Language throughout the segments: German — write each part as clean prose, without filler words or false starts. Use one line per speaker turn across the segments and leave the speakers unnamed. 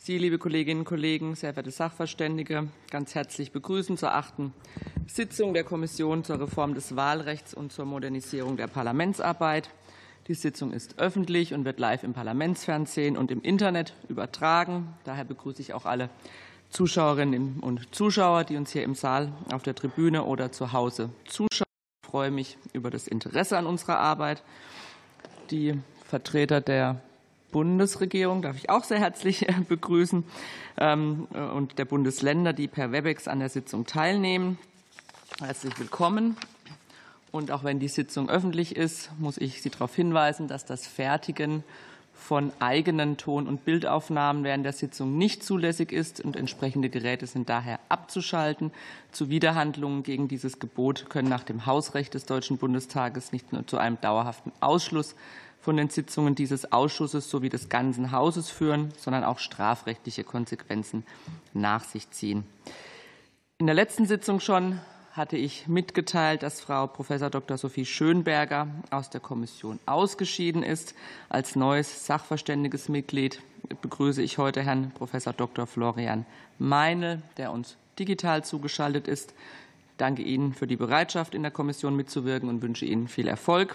Sie, liebe Kolleginnen und Kollegen, sehr verehrte Sachverständige, ganz herzlich begrüßen zur 8. Sitzung der Kommission zur Reform des Wahlrechts und zur Modernisierung der Parlamentsarbeit. Die Sitzung ist öffentlich und wird live im Parlamentsfernsehen und im Internet übertragen. Daher begrüße ich auch alle Zuschauerinnen und Zuschauer, die uns hier im Saal, auf der Tribüne oder zu Hause zuschauen. Ich freue mich über das Interesse an unserer Arbeit. Die Vertreter der Bundesregierung darf ich auch sehr herzlich begrüßen und der Bundesländer, die per Webex an der Sitzung teilnehmen. Herzlich willkommen. Und auch wenn die Sitzung öffentlich ist, muss ich Sie darauf hinweisen, dass das Fertigen von eigenen Ton- und Bildaufnahmen während der Sitzung nicht zulässig ist und entsprechende Geräte sind daher abzuschalten. Zuwiderhandlungen gegen dieses Gebot können nach dem Hausrecht des Deutschen Bundestages nicht nur zu einem dauerhaften Ausschluss von den Sitzungen dieses Ausschusses sowie des ganzen Hauses führen, sondern auch strafrechtliche Konsequenzen nach sich ziehen. In der letzten Sitzung schon hatte ich mitgeteilt, dass Frau Prof. Dr. Sophie Schönberger aus der Kommission ausgeschieden ist. Als neues sachverständiges Mitglied begrüße ich heute Herrn Prof. Dr. Florian Meinl, der uns digital zugeschaltet ist. Ich danke Ihnen für die Bereitschaft, in der Kommission mitzuwirken und wünsche Ihnen viel Erfolg.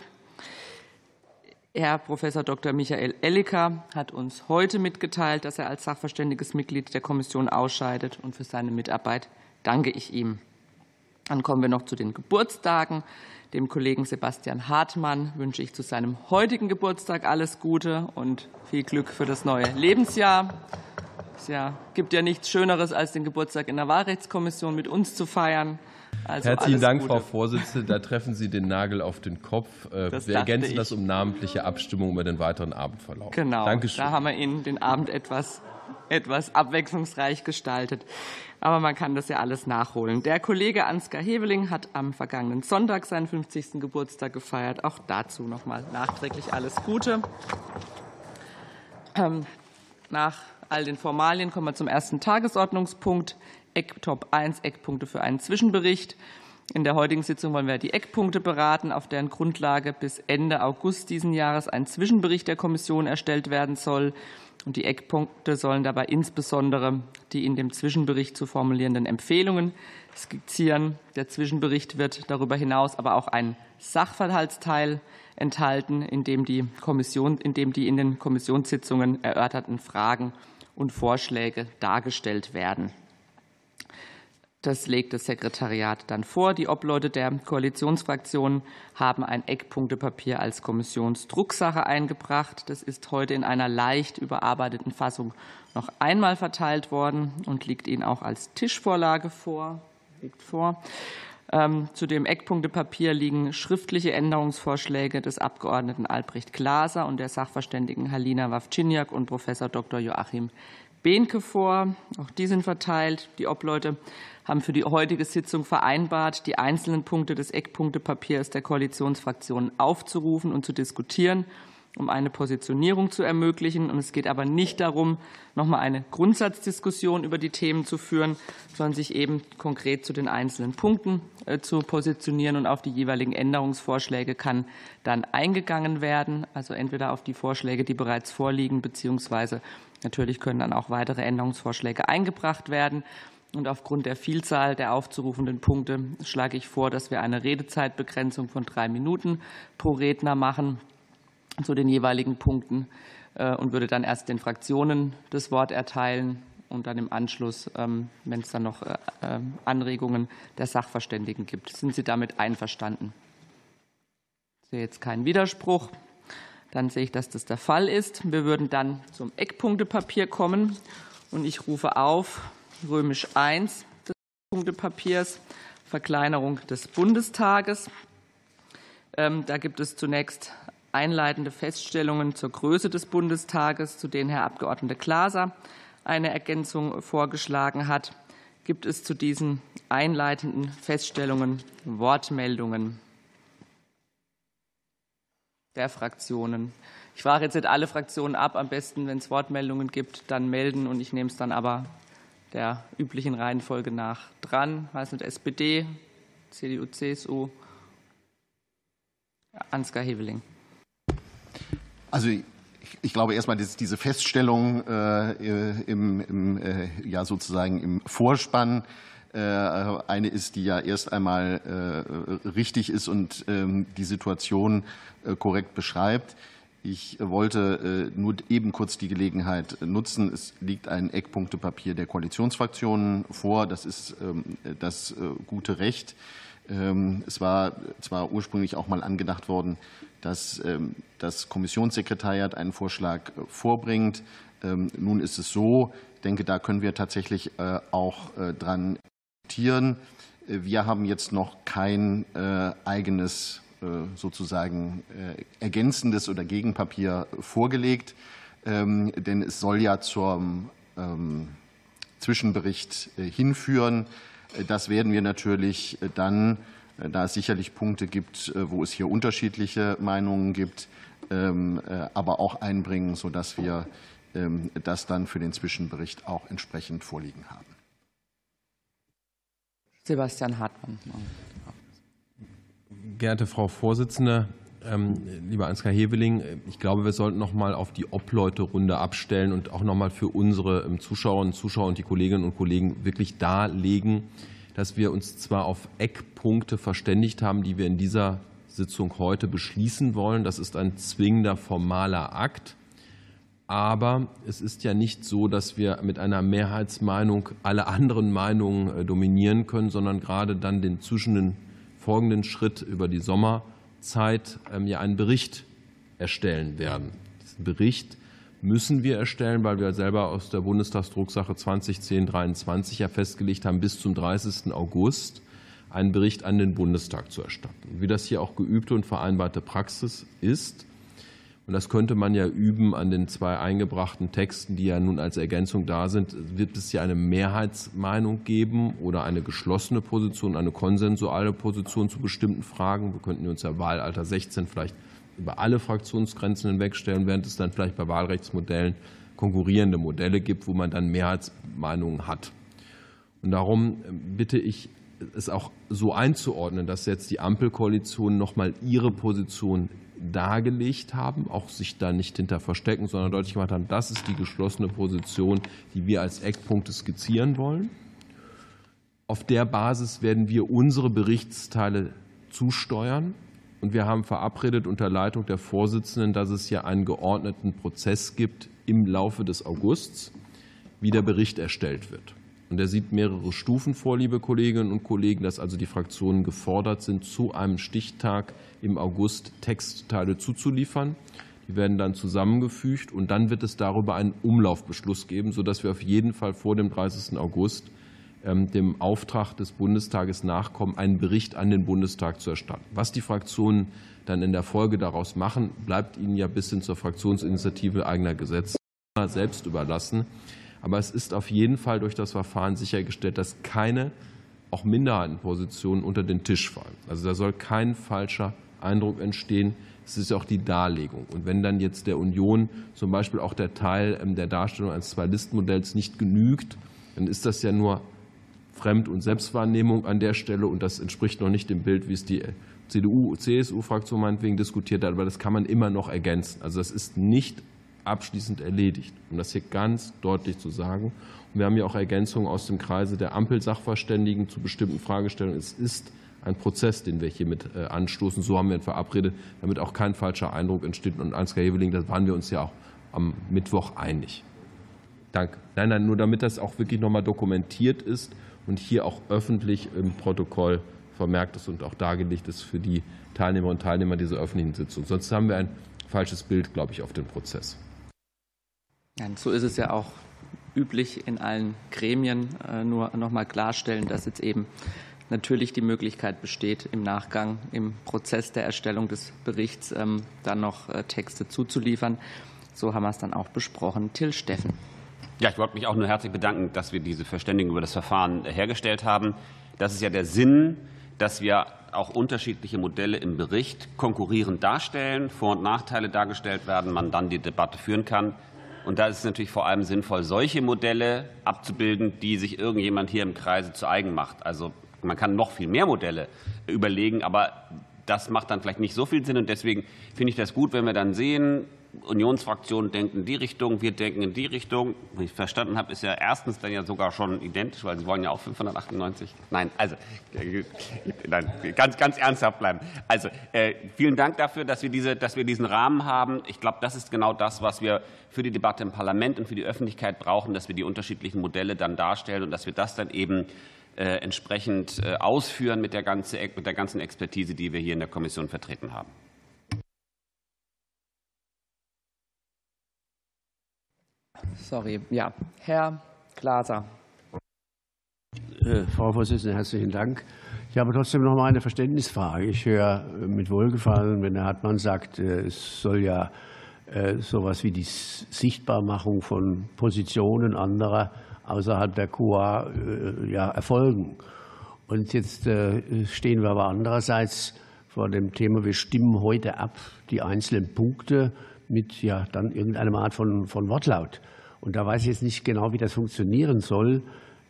Herr Prof. Dr. Michael Elliker hat uns heute mitgeteilt, dass er als sachverständiges Mitglied der Kommission ausscheidet, und für seine Mitarbeit danke ich ihm. Dann kommen wir noch zu den Geburtstagen. Dem Kollegen Sebastian Hartmann wünsche ich zu seinem heutigen Geburtstag alles Gute und viel Glück für das neue Lebensjahr. Es gibt ja nichts Schöneres, als den Geburtstag in der Wahlrechtskommission mit uns zu feiern. Also
herzlichen Dank, Frau Vorsitzende. Da treffen Sie den Nagel auf den Kopf. Wir ergänzen das um namentliche Abstimmung über den weiteren Abendverlauf.
Genau,
Dankeschön.
Da haben wir Ihnen den Abend etwas abwechslungsreich gestaltet. Aber man kann das ja alles nachholen. Der Kollege Ansgar Heveling hat am vergangenen Sonntag seinen 50. Geburtstag gefeiert. Auch dazu noch mal nachträglich alles Gute. Nach all den Formalien kommen wir zum ersten Tagesordnungspunkt. Top 1, Eckpunkte für einen Zwischenbericht. In der heutigen Sitzung wollen wir die Eckpunkte beraten, auf deren Grundlage bis Ende August diesen Jahres ein Zwischenbericht der Kommission erstellt werden soll. Und die Eckpunkte sollen dabei insbesondere die in dem Zwischenbericht zu formulierenden Empfehlungen skizzieren. Der Zwischenbericht wird darüber hinaus aber auch einen Sachverhaltsteil enthalten, in dem die in den Kommissionssitzungen erörterten Fragen und Vorschläge dargestellt werden. Das legt das Sekretariat dann vor. Die Obleute der Koalitionsfraktionen haben ein Eckpunktepapier als Kommissionsdrucksache eingebracht. Das ist heute in einer leicht überarbeiteten Fassung noch einmal verteilt worden und liegt Ihnen auch als Tischvorlage vor. Zu dem Eckpunktepapier liegen schriftliche Änderungsvorschläge des Abgeordneten Albrecht Glaser und der Sachverständigen Halina Wawczyniak und Prof. Dr. Joachim Behnke vor. Auch die sind verteilt. Die Obleute haben für die heutige Sitzung vereinbart, die einzelnen Punkte des Eckpunktepapiers der Koalitionsfraktionen aufzurufen und zu diskutieren, um eine Positionierung zu ermöglichen. Und es geht aber nicht darum, noch mal eine Grundsatzdiskussion über die Themen zu führen, sondern sich eben konkret zu den einzelnen Punkten zu positionieren. Und auf die jeweiligen Änderungsvorschläge kann dann eingegangen werden, also entweder auf die Vorschläge, die bereits vorliegen, beziehungsweise natürlich können dann auch weitere Änderungsvorschläge eingebracht werden. Und aufgrund der Vielzahl der aufzurufenden Punkte schlage ich vor, dass wir eine Redezeitbegrenzung von 3 Minuten pro Redner machen zu den jeweiligen Punkten und würde dann erst den Fraktionen das Wort erteilen und dann im Anschluss, wenn es dann noch Anregungen der Sachverständigen gibt. Sind Sie damit einverstanden? Ich sehe jetzt keinen Widerspruch. Dann sehe ich, dass das der Fall ist. Wir würden dann zum Eckpunktepapier kommen und ich rufe auf Römisch 1 des Eckpunktepapiers, Verkleinerung des Bundestages. Da gibt es zunächst einleitende Feststellungen zur Größe des Bundestages, zu denen Herr Abgeordneter Glaser eine Ergänzung vorgeschlagen hat. Gibt es zu diesen einleitenden Feststellungen Wortmeldungen der Fraktionen? Ich frage jetzt nicht alle Fraktionen ab. Am besten, wenn es Wortmeldungen gibt, dann melden. Und ich nehme es dann aber der üblichen Reihenfolge nach dran. Weiß nicht, SPD, CDU, CSU. Ansgar Heveling.
Also Ich glaube erstmal, dass diese Feststellung sozusagen im Vorspann eine ist, die ja erst einmal richtig ist und die Situation korrekt beschreibt. Ich wollte nur eben kurz die Gelegenheit nutzen. Es liegt ein Eckpunktepapier der Koalitionsfraktionen vor. Das ist das gute Recht. Es war zwar ursprünglich auch mal angedacht worden, dass das Kommissionssekretariat einen Vorschlag vorbringt. Nun ist es so, ich denke, da können wir tatsächlich auch dran diskutieren. Wir haben jetzt noch kein eigenes sozusagen ergänzendes oder Gegenpapier vorgelegt, denn es soll ja zum Zwischenbericht hinführen. Das werden wir natürlich dann, da es sicherlich Punkte gibt, wo es hier unterschiedliche Meinungen gibt, aber auch einbringen, sodass wir das dann für den Zwischenbericht auch entsprechend vorliegen haben.
Sebastian Hartmann.
Geehrte Frau Vorsitzende, lieber Ansgar Heveling, ich glaube, wir sollten noch mal auf die Obleuterunde abstellen und auch noch mal für unsere Zuschauerinnen und Zuschauer und die Kolleginnen und Kollegen wirklich darlegen, dass wir uns zwar auf Eckpunkte verständigt haben, die wir in dieser Sitzung heute beschließen wollen. Das ist ein zwingender formaler Akt. Aber es ist ja nicht so, dass wir mit einer Mehrheitsmeinung alle anderen Meinungen dominieren können, sondern gerade dann den folgenden Schritt über die Sommerzeit ja einen Bericht erstellen werden. Diesen Bericht müssen wir erstellen, weil wir selber aus der Bundestagsdrucksache 2010-23 ja festgelegt haben, bis zum 30. August einen Bericht an den Bundestag zu erstatten. Wie das hier auch geübte und vereinbarte Praxis ist, und das könnte man ja üben an den 2 eingebrachten Texten, die ja nun als Ergänzung da sind, wird es ja eine Mehrheitsmeinung geben oder eine geschlossene Position, eine konsensuale Position zu bestimmten Fragen. Wir könnten uns ja Wahlalter 16 vielleicht über alle Fraktionsgrenzen hinwegstellen, während es dann vielleicht bei Wahlrechtsmodellen konkurrierende Modelle gibt, wo man dann Mehrheitsmeinungen hat. Und darum bitte ich, es auch so einzuordnen, dass jetzt die Ampelkoalition noch mal ihre Position dargelegt haben, auch sich da nicht hinter verstecken, sondern deutlich gemacht haben, das ist die geschlossene Position, die wir als Eckpunkte skizzieren wollen. Auf der Basis werden wir unsere Berichtsteile zusteuern. Und wir haben verabredet unter Leitung der Vorsitzenden, dass es ja einen geordneten Prozess gibt im Laufe des Augusts, wie der Bericht erstellt wird. Und er sieht mehrere Stufen vor, liebe Kolleginnen und Kollegen, dass also die Fraktionen gefordert sind, zu einem Stichtag im August Textteile zuzuliefern. Die werden dann zusammengefügt und dann wird es darüber einen Umlaufbeschluss geben, sodass wir auf jeden Fall vor dem 30. August dem Auftrag des Bundestages nachkommen, einen Bericht an den Bundestag zu erstatten. Was die Fraktionen dann in der Folge daraus machen, bleibt ihnen ja bis hin zur Fraktionsinitiative eigener Gesetze selbst überlassen. Aber es ist auf jeden Fall durch das Verfahren sichergestellt, dass keine, auch Minderheitenpositionen unter den Tisch fallen. Also da soll kein falscher Eindruck entstehen. Es ist auch die Darlegung. Und wenn dann jetzt der Union zum Beispiel auch der Teil der Darstellung eines Zwei-Listen-Modells nicht genügt, dann ist das ja nur Fremd- und Selbstwahrnehmung an der Stelle. Und das entspricht noch nicht dem Bild, wie es die CDU-CSU-Fraktion meinetwegen diskutiert hat. Aber das kann man immer noch ergänzen. Also das ist nicht abschließend erledigt, um das hier ganz deutlich zu sagen. Und wir haben ja auch Ergänzungen aus dem Kreise der Ampelsachverständigen zu bestimmten Fragestellungen. Es ist ein Prozess, den wir hier mit anstoßen. So haben wir ihn verabredet, damit auch kein falscher Eindruck entsteht. Und Ansgar Heveling, da waren wir uns ja auch am Mittwoch einig. Danke. Nein, nur damit das auch wirklich nochmal dokumentiert ist und hier auch öffentlich im Protokoll vermerkt ist und auch dargelegt ist für die Teilnehmer und Teilnehmer dieser öffentlichen Sitzung. Sonst haben wir ein falsches Bild, glaube ich, auf den Prozess.
Ja, so ist es ja auch üblich in allen Gremien. Nur noch mal klarstellen, dass jetzt eben natürlich die Möglichkeit besteht, im Nachgang, im Prozess der Erstellung des Berichts dann noch Texte zuzuliefern. So haben wir es dann auch besprochen. Till Steffen.
Ja, ich wollte mich auch nur herzlich bedanken, dass wir diese Verständigung über das Verfahren hergestellt haben. Das ist ja der Sinn, dass wir auch unterschiedliche Modelle im Bericht konkurrierend darstellen, Vor- und Nachteile dargestellt werden, man dann die Debatte führen kann. Und da ist es natürlich vor allem sinnvoll, solche Modelle abzubilden, die sich irgendjemand hier im Kreise zu eigen macht. Also man kann noch viel mehr Modelle überlegen, aber das macht dann vielleicht nicht so viel Sinn. Und deswegen finde ich das gut, wenn wir dann sehen, Unionsfraktion denkt in die Richtung, wir denken in die Richtung. Wie ich verstanden habe, ist ja erstens dann ja sogar schon identisch, weil Sie wollen ja auch 598. Nein, also nein, ganz ernsthaft bleiben. Also vielen Dank dafür, dass wir diesen Rahmen haben. Ich glaube, das ist genau das, was wir für die Debatte im Parlament und für die Öffentlichkeit brauchen, dass wir die unterschiedlichen Modelle dann darstellen und dass wir das dann eben entsprechend ausführen mit der ganzen Expertise, die wir hier in der Kommission vertreten haben.
Sorry, ja, Herr Glaser.
Frau Vorsitzende, herzlichen Dank. Ich habe trotzdem noch mal eine Verständnisfrage. Ich höre mit Wohlgefallen, wenn Herr Hartmann sagt, es soll ja sowas wie die Sichtbarmachung von Positionen anderer außerhalb der QA erfolgen. Und jetzt stehen wir aber andererseits vor dem Thema, wir stimmen heute ab die einzelnen Punkte mit dann irgendeiner Art von Wortlaut. Und da weiß ich jetzt nicht genau, wie das funktionieren soll,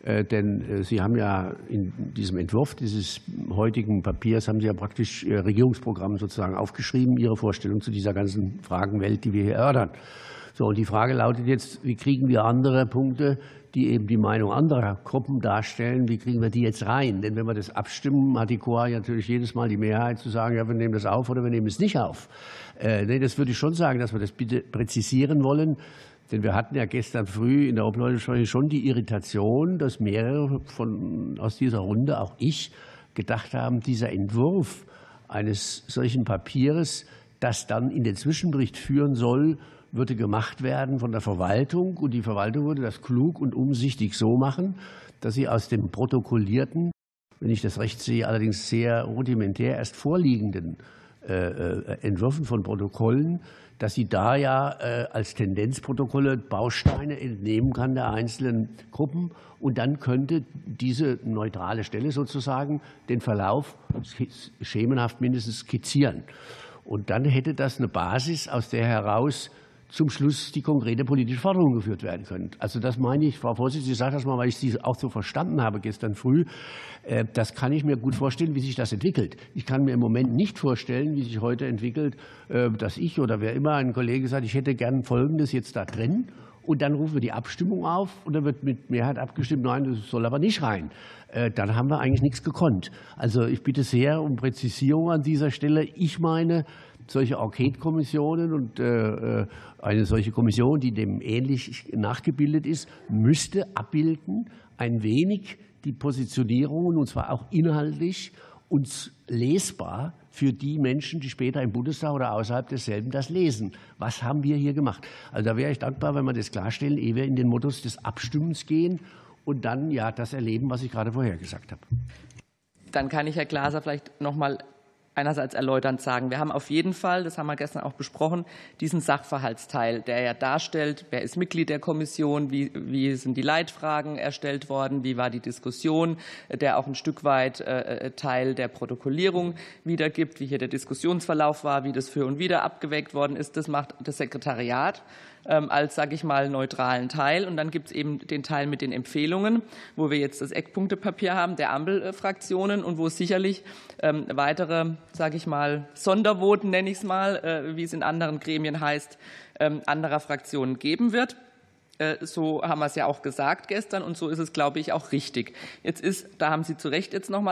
denn Sie haben ja in diesem Entwurf dieses heutigen Papiers haben Sie ja praktisch Ihr Regierungsprogramm sozusagen aufgeschrieben, Ihre Vorstellung zu dieser ganzen Fragenwelt, die wir hier erörtern. So, und die Frage lautet jetzt, wie kriegen wir andere Punkte, die eben die Meinung anderer Gruppen darstellen, wie kriegen wir die jetzt rein? Denn wenn wir das abstimmen, hat die QA ja natürlich jedes Mal die Mehrheit zu sagen, ja, wir nehmen das auf oder wir nehmen es nicht auf. Nee, das würde ich schon sagen, dass wir das bitte präzisieren wollen. Denn wir hatten ja gestern früh in der Obleute schon die Irritation, dass mehrere aus dieser Runde, auch ich, gedacht haben, dieser Entwurf eines solchen Papiers, das dann in den Zwischenbericht führen soll, würde gemacht werden von der Verwaltung. Und die Verwaltung würde das klug und umsichtig so machen, dass sie aus dem protokollierten, wenn ich das recht sehe, allerdings sehr rudimentär erst vorliegenden Entwürfen von Protokollen, dass sie da als Tendenzprotokolle Bausteine entnehmen kann der einzelnen Gruppen. Und dann könnte diese neutrale Stelle sozusagen den Verlauf schemenhaft mindestens skizzieren. Und dann hätte das eine Basis, aus der heraus zum Schluss die konkrete politische Forderung geführt werden können. Also das meine ich, Frau Vorsitzende, ich sage das mal, weil ich Sie auch so verstanden habe gestern früh. Das kann ich mir gut vorstellen, wie sich das entwickelt. Ich kann mir im Moment nicht vorstellen, wie sich heute entwickelt, dass ich oder wer immer, ein Kollege sagt, ich hätte gern Folgendes jetzt da drin. Und dann rufen wir die Abstimmung auf und dann wird mit Mehrheit abgestimmt, nein, das soll aber nicht rein. Dann haben wir eigentlich nichts gekonnt. Also ich bitte sehr um Präzisierung an dieser Stelle. Ich meine, solche Enquete-Kommissionen und eine solche Kommission, die dem ähnlich nachgebildet ist, müsste abbilden ein wenig die Positionierungen, und zwar auch inhaltlich und lesbar für die Menschen, die später im Bundestag oder außerhalb desselben das lesen. Was haben wir hier gemacht? Also da wäre ich dankbar, wenn wir das klarstellen, ehe wir in den Modus des Abstimmens gehen und dann das erleben, was ich gerade vorher gesagt habe.
Dann kann ich Herr Glaser vielleicht noch mal einerseits erläuternd sagen, wir haben auf jeden Fall, das haben wir gestern auch besprochen, diesen Sachverhaltsteil, der ja darstellt, wer ist Mitglied der Kommission, wie sind die Leitfragen erstellt worden, wie war die Diskussion, der auch ein Stück weit Teil der Protokollierung wiedergibt, wie hier der Diskussionsverlauf war, wie das für und wider abgewägt worden ist. Das macht das Sekretariat als, sage ich mal, neutralen Teil. Und dann gibt es eben den Teil mit den Empfehlungen, wo wir jetzt das Eckpunktepapier haben der Ampelfraktionen und wo es sicherlich weitere, sage ich mal, Sondervoten, nenne ich es mal, wie es in anderen Gremien heißt, anderer Fraktionen geben wird. So haben wir es ja auch gesagt gestern und so ist es, glaube ich, auch richtig. Jetzt da haben Sie zu Recht jetzt noch mal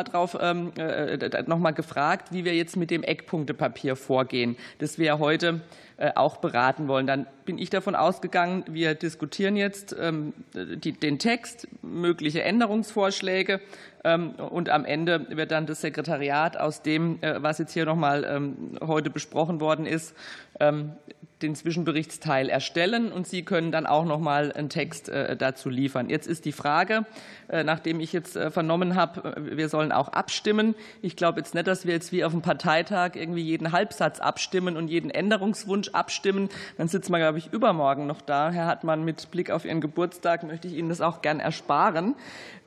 gefragt, wie wir jetzt mit dem Eckpunktepapier vorgehen, das wir ja heute auch beraten wollen. Dann bin ich davon ausgegangen, wir diskutieren jetzt den Text, mögliche Änderungsvorschläge und am Ende wird dann das Sekretariat aus dem, was jetzt hier noch mal heute besprochen worden ist, den Zwischenberichtsteil erstellen und Sie können dann auch noch mal einen Text dazu liefern. Jetzt ist die Frage, nachdem ich jetzt vernommen habe, wir sollen auch abstimmen. Ich glaube jetzt nicht, dass wir jetzt wie auf dem Parteitag irgendwie jeden Halbsatz abstimmen und jeden Änderungswunsch abstimmen. Dann sitzen wir, glaube ich, übermorgen noch da. Herr Hartmann, mit Blick auf Ihren Geburtstag möchte ich Ihnen das auch gern ersparen.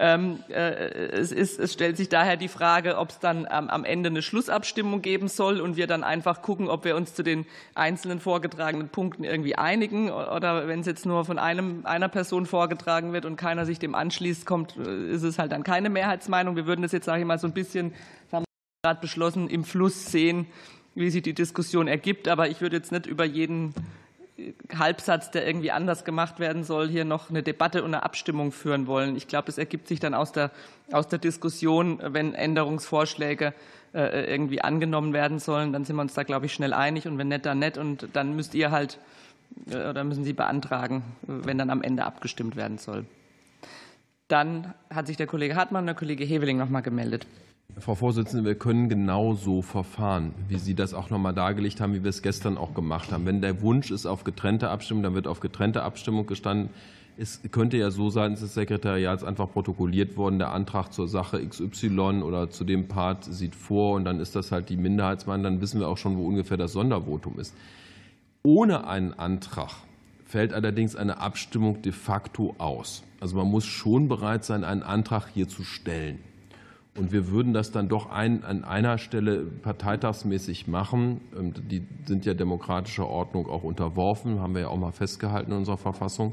Es stellt sich daher die Frage, ob es dann am Ende eine Schlussabstimmung geben soll und wir dann einfach gucken, ob wir uns zu den einzelnen vorgetragenen Punkten irgendwie einigen oder wenn es jetzt nur von einer Person vorgetragen wird und keiner sich dem anschließt, ist es halt dann keine Mehrheitsmeinung. Wir würden das jetzt, sage ich mal, so ein bisschen, das haben wir gerade beschlossen, im Fluss sehen, wie sich die Diskussion ergibt. Aber ich würde jetzt nicht über jeden Halbsatz, der irgendwie anders gemacht werden soll, hier noch eine Debatte und eine Abstimmung führen wollen. Ich glaube, das ergibt sich dann aus der Diskussion, wenn Änderungsvorschläge irgendwie angenommen werden sollen, dann sind wir uns da, glaube ich, schnell einig, und wenn nicht, dann nicht, und dann müsst ihr halt oder müssen Sie beantragen, wenn dann am Ende abgestimmt werden soll. Dann hat sich der Kollege Hartmann und der Kollege Heveling noch mal gemeldet.
Frau Vorsitzende, wir können genauso verfahren, wie Sie das auch noch mal dargelegt haben, wie wir es gestern auch gemacht haben. Wenn der Wunsch ist auf getrennte Abstimmung, dann wird auf getrennte Abstimmung gestanden. Es könnte ja so seitens des Sekretariats einfach protokolliert worden, der Antrag zur Sache XY oder zu dem Part sieht vor, und dann ist das halt die Minderheitsmeinung, dann wissen wir auch schon, wo ungefähr das Sondervotum ist. Ohne einen Antrag fällt allerdings eine Abstimmung de facto aus. Also man muss schon bereit sein, einen Antrag hier zu stellen. Und wir würden das dann doch an einer Stelle parteitagsmäßig machen. Die sind ja demokratischer Ordnung auch unterworfen, haben wir ja auch mal festgehalten in unserer Verfassung.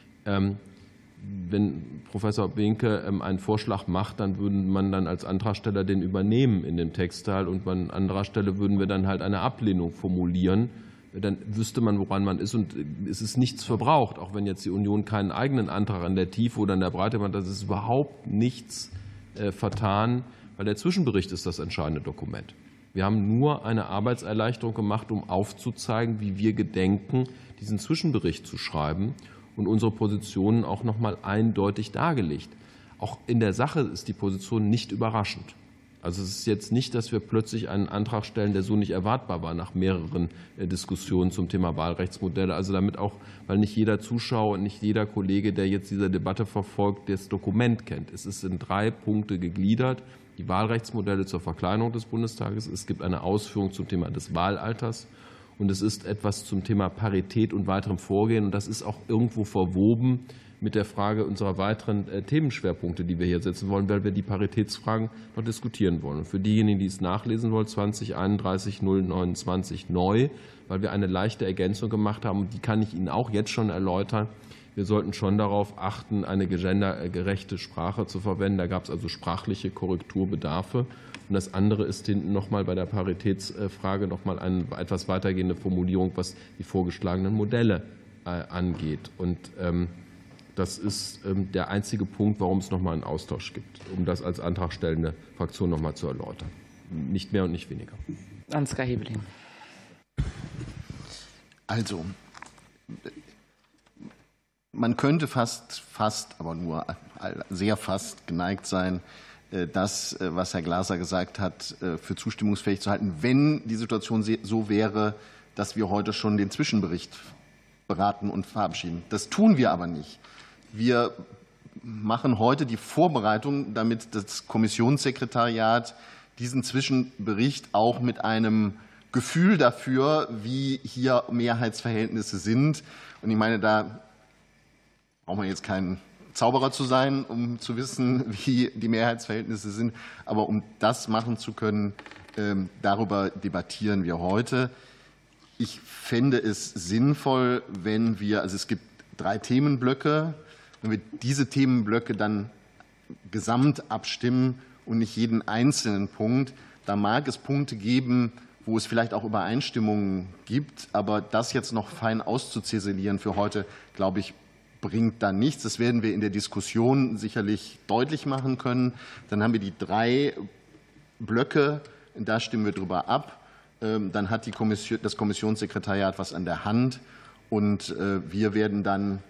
Wenn Professor Behnke einen Vorschlag macht, dann würde man dann als Antragsteller den übernehmen in dem Textteil, und an anderer Stelle würden wir dann halt eine Ablehnung formulieren. Dann wüsste man, woran man ist, und es ist nichts verbraucht, auch wenn jetzt die Union keinen eigenen Antrag in der Tiefe oder in der Breite macht. Das ist überhaupt nichts vertan, weil der Zwischenbericht ist das entscheidende Dokument. Wir haben nur eine Arbeitserleichterung gemacht, um aufzuzeigen, wie wir gedenken, diesen Zwischenbericht zu schreiben, und unsere Positionen auch noch mal eindeutig dargelegt. Auch in der Sache ist die Position nicht überraschend. Also es ist jetzt nicht, dass wir plötzlich einen Antrag stellen, der so nicht erwartbar war nach mehreren Diskussionen zum Thema Wahlrechtsmodelle. Also damit auch, weil nicht jeder Zuschauer und nicht jeder Kollege, der jetzt diese Debatte verfolgt, das Dokument kennt. Es ist in 3 Punkte gegliedert. Die Wahlrechtsmodelle zur Verkleinerung des Bundestages. Es gibt eine Ausführung zum Thema des Wahlalters. Und es ist etwas zum Thema Parität und weiterem Vorgehen. Und das ist auch irgendwo verwoben mit der Frage unserer weiteren Themenschwerpunkte, die wir hier setzen wollen, weil wir die Paritätsfragen noch diskutieren wollen. Und für diejenigen, die es nachlesen wollen, 2031-029 neu, weil wir eine leichte Ergänzung gemacht haben. Und die kann ich Ihnen auch jetzt schon erläutern. Wir sollten schon darauf achten, eine gendergerechte Sprache zu verwenden. Da gab es also sprachliche Korrekturbedarfe. Und das andere ist hinten noch mal bei der Paritätsfrage noch mal eine etwas weitergehende Formulierung, was die vorgeschlagenen Modelle angeht. Und das ist der einzige Punkt, warum es noch mal einen Austausch gibt, um das als antragstellende Fraktion noch mal zu erläutern. Nicht mehr und nicht weniger.
Ansgar Heveling.
Also, man könnte fast, aber nur sehr fast geneigt sein, das, was Herr Glaser gesagt hat, für zustimmungsfähig zu halten, wenn die Situation so wäre, dass wir heute schon den Zwischenbericht beraten und verabschieden. Das tun wir aber nicht. Wir machen heute die Vorbereitung, damit das Kommissionssekretariat diesen Zwischenbericht auch mit einem Gefühl dafür, wie hier Mehrheitsverhältnisse sind. Und ich meine, da braucht man jetzt kein Zauberer zu sein, um zu wissen, wie die Mehrheitsverhältnisse sind. Aber um das machen zu können, darüber debattieren wir heute. Ich fände es sinnvoll, wenn wir, also es gibt 3 Themenblöcke, wenn wir diese Themenblöcke dann gesamt abstimmen und nicht jeden einzelnen Punkt. Da mag es Punkte geben, wo es vielleicht auch Übereinstimmungen gibt, aber das jetzt noch fein auszuziselieren für heute, glaube ich, bringt da nichts. Das werden wir in der Diskussion sicherlich deutlich machen können. Dann haben wir die 3 Blöcke, da stimmen wir drüber ab. Dann hat das Kommissionssekretariat was an der Hand, und wir werden dann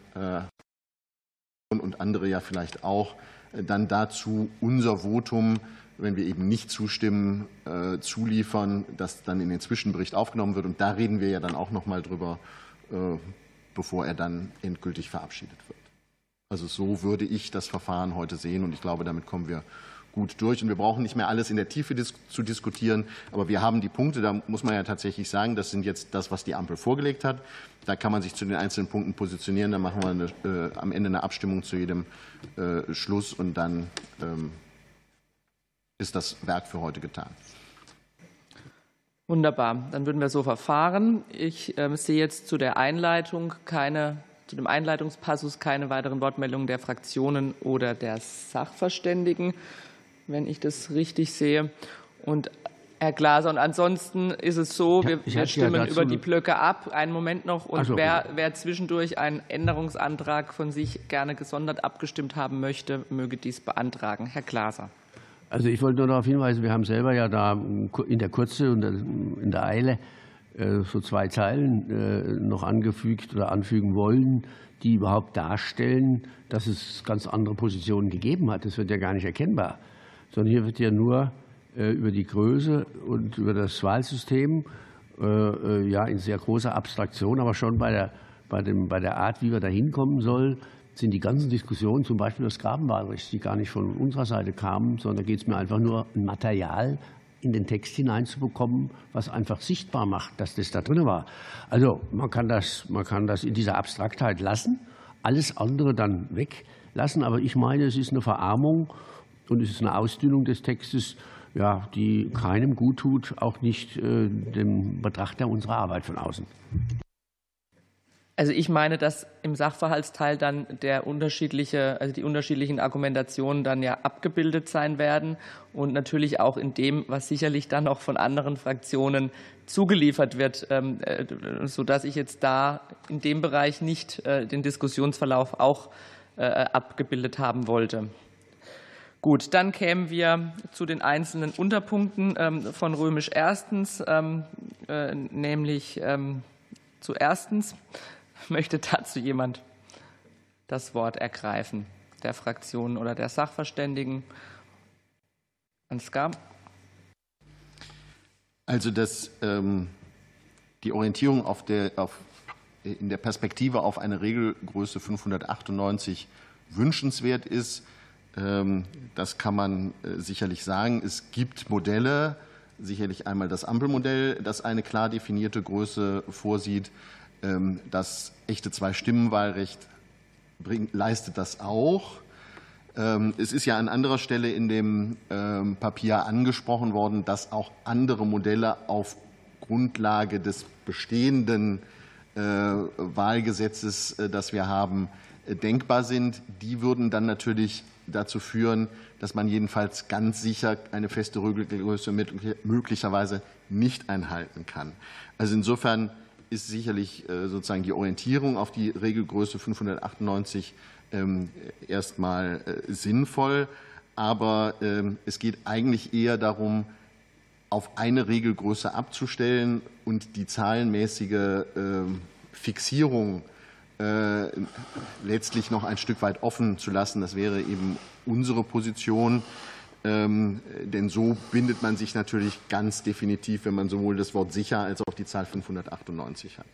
und andere ja vielleicht auch dann dazu unser Votum, wenn wir eben nicht zustimmen, zuliefern, das dann in den Zwischenbericht aufgenommen wird. Und da reden wir ja dann auch noch mal drüber, bevor er dann endgültig verabschiedet wird. Also so würde ich das Verfahren heute sehen, und ich glaube, damit kommen wir gut durch. Und wir brauchen nicht mehr alles in der Tiefe zu diskutieren, aber wir haben die Punkte, da muss man ja tatsächlich sagen, das sind jetzt das, was die Ampel vorgelegt hat. Da kann man sich zu den einzelnen Punkten positionieren, dann machen wir am Ende eine Abstimmung zu jedem Schluss, und dann ist das Werk für heute getan.
Wunderbar, dann würden wir so verfahren. Ich sehe jetzt zu dem Einleitungspassus keine weiteren Wortmeldungen der Fraktionen oder der Sachverständigen, wenn ich das richtig sehe. Und Herr Glaser, und ansonsten ist es so, wir stimmen über die Blöcke ab. Einen Moment noch. Und wer zwischendurch einen Änderungsantrag von sich gerne gesondert abgestimmt haben möchte, möge dies beantragen. Herr Glaser.
Also ich wollte nur darauf hinweisen, wir haben selber ja da in der Kürze und in der Eile so 2 Zeilen noch angefügt oder anfügen wollen, die überhaupt darstellen, dass es ganz andere Positionen gegeben hat. Das wird ja gar nicht erkennbar, sondern hier wird ja nur über die Größe und über das Wahlsystem ja in sehr großer Abstraktion, aber schon bei der Art, wie wir da hinkommen sollen, sind die ganzen Diskussionen, zum Beispiel das Grabenwahlrecht, die gar nicht von unserer Seite kamen, sondern geht es mir einfach nur, ein Material in den Text hineinzubekommen, was einfach sichtbar macht, dass das da drin war. Also man kann das in dieser Abstraktheit lassen, alles andere dann weglassen, aber ich meine, es ist eine Verarmung und es ist eine Ausdünnung des Textes, ja, die keinem gut tut, auch nicht dem Betrachter unserer Arbeit von außen.
Also ich meine, dass im Sachverhaltsteil dann die unterschiedlichen Argumentationen dann ja abgebildet sein werden und natürlich auch in dem, was sicherlich dann auch von anderen Fraktionen zugeliefert wird, sodass ich jetzt da in dem Bereich nicht den Diskussionsverlauf auch abgebildet haben wollte. Gut, dann kämen wir zu den einzelnen Unterpunkten von römisch erstens, nämlich zu erstens. Möchte dazu jemand das Wort ergreifen, der Fraktionen oder der Sachverständigen? Ansgar?
Also, dass die Orientierung in der Perspektive auf eine Regelgröße 598 wünschenswert ist, das kann man sicherlich sagen. Es gibt Modelle, sicherlich einmal das Ampelmodell, das eine klar definierte Größe vorsieht. Das echte Zwei-Stimmen-Wahlrecht leistet das auch. Es ist ja an anderer Stelle in dem Papier angesprochen worden, dass auch andere Modelle auf Grundlage des bestehenden Wahlgesetzes, das wir haben, denkbar sind. Die würden dann natürlich dazu führen, dass man jedenfalls ganz sicher eine feste Regelgröße möglicherweise nicht einhalten kann. Also insofern ist sicherlich sozusagen die Orientierung auf die Regelgröße 598 erstmal sinnvoll. Aber es geht eigentlich eher darum, auf eine Regelgröße abzustellen und die zahlenmäßige Fixierung letztlich noch ein Stück weit offen zu lassen. Das wäre eben unsere Position. Denn so bindet man sich natürlich ganz definitiv, wenn man sowohl das Wort sicher als auch die Zahl 598 hat.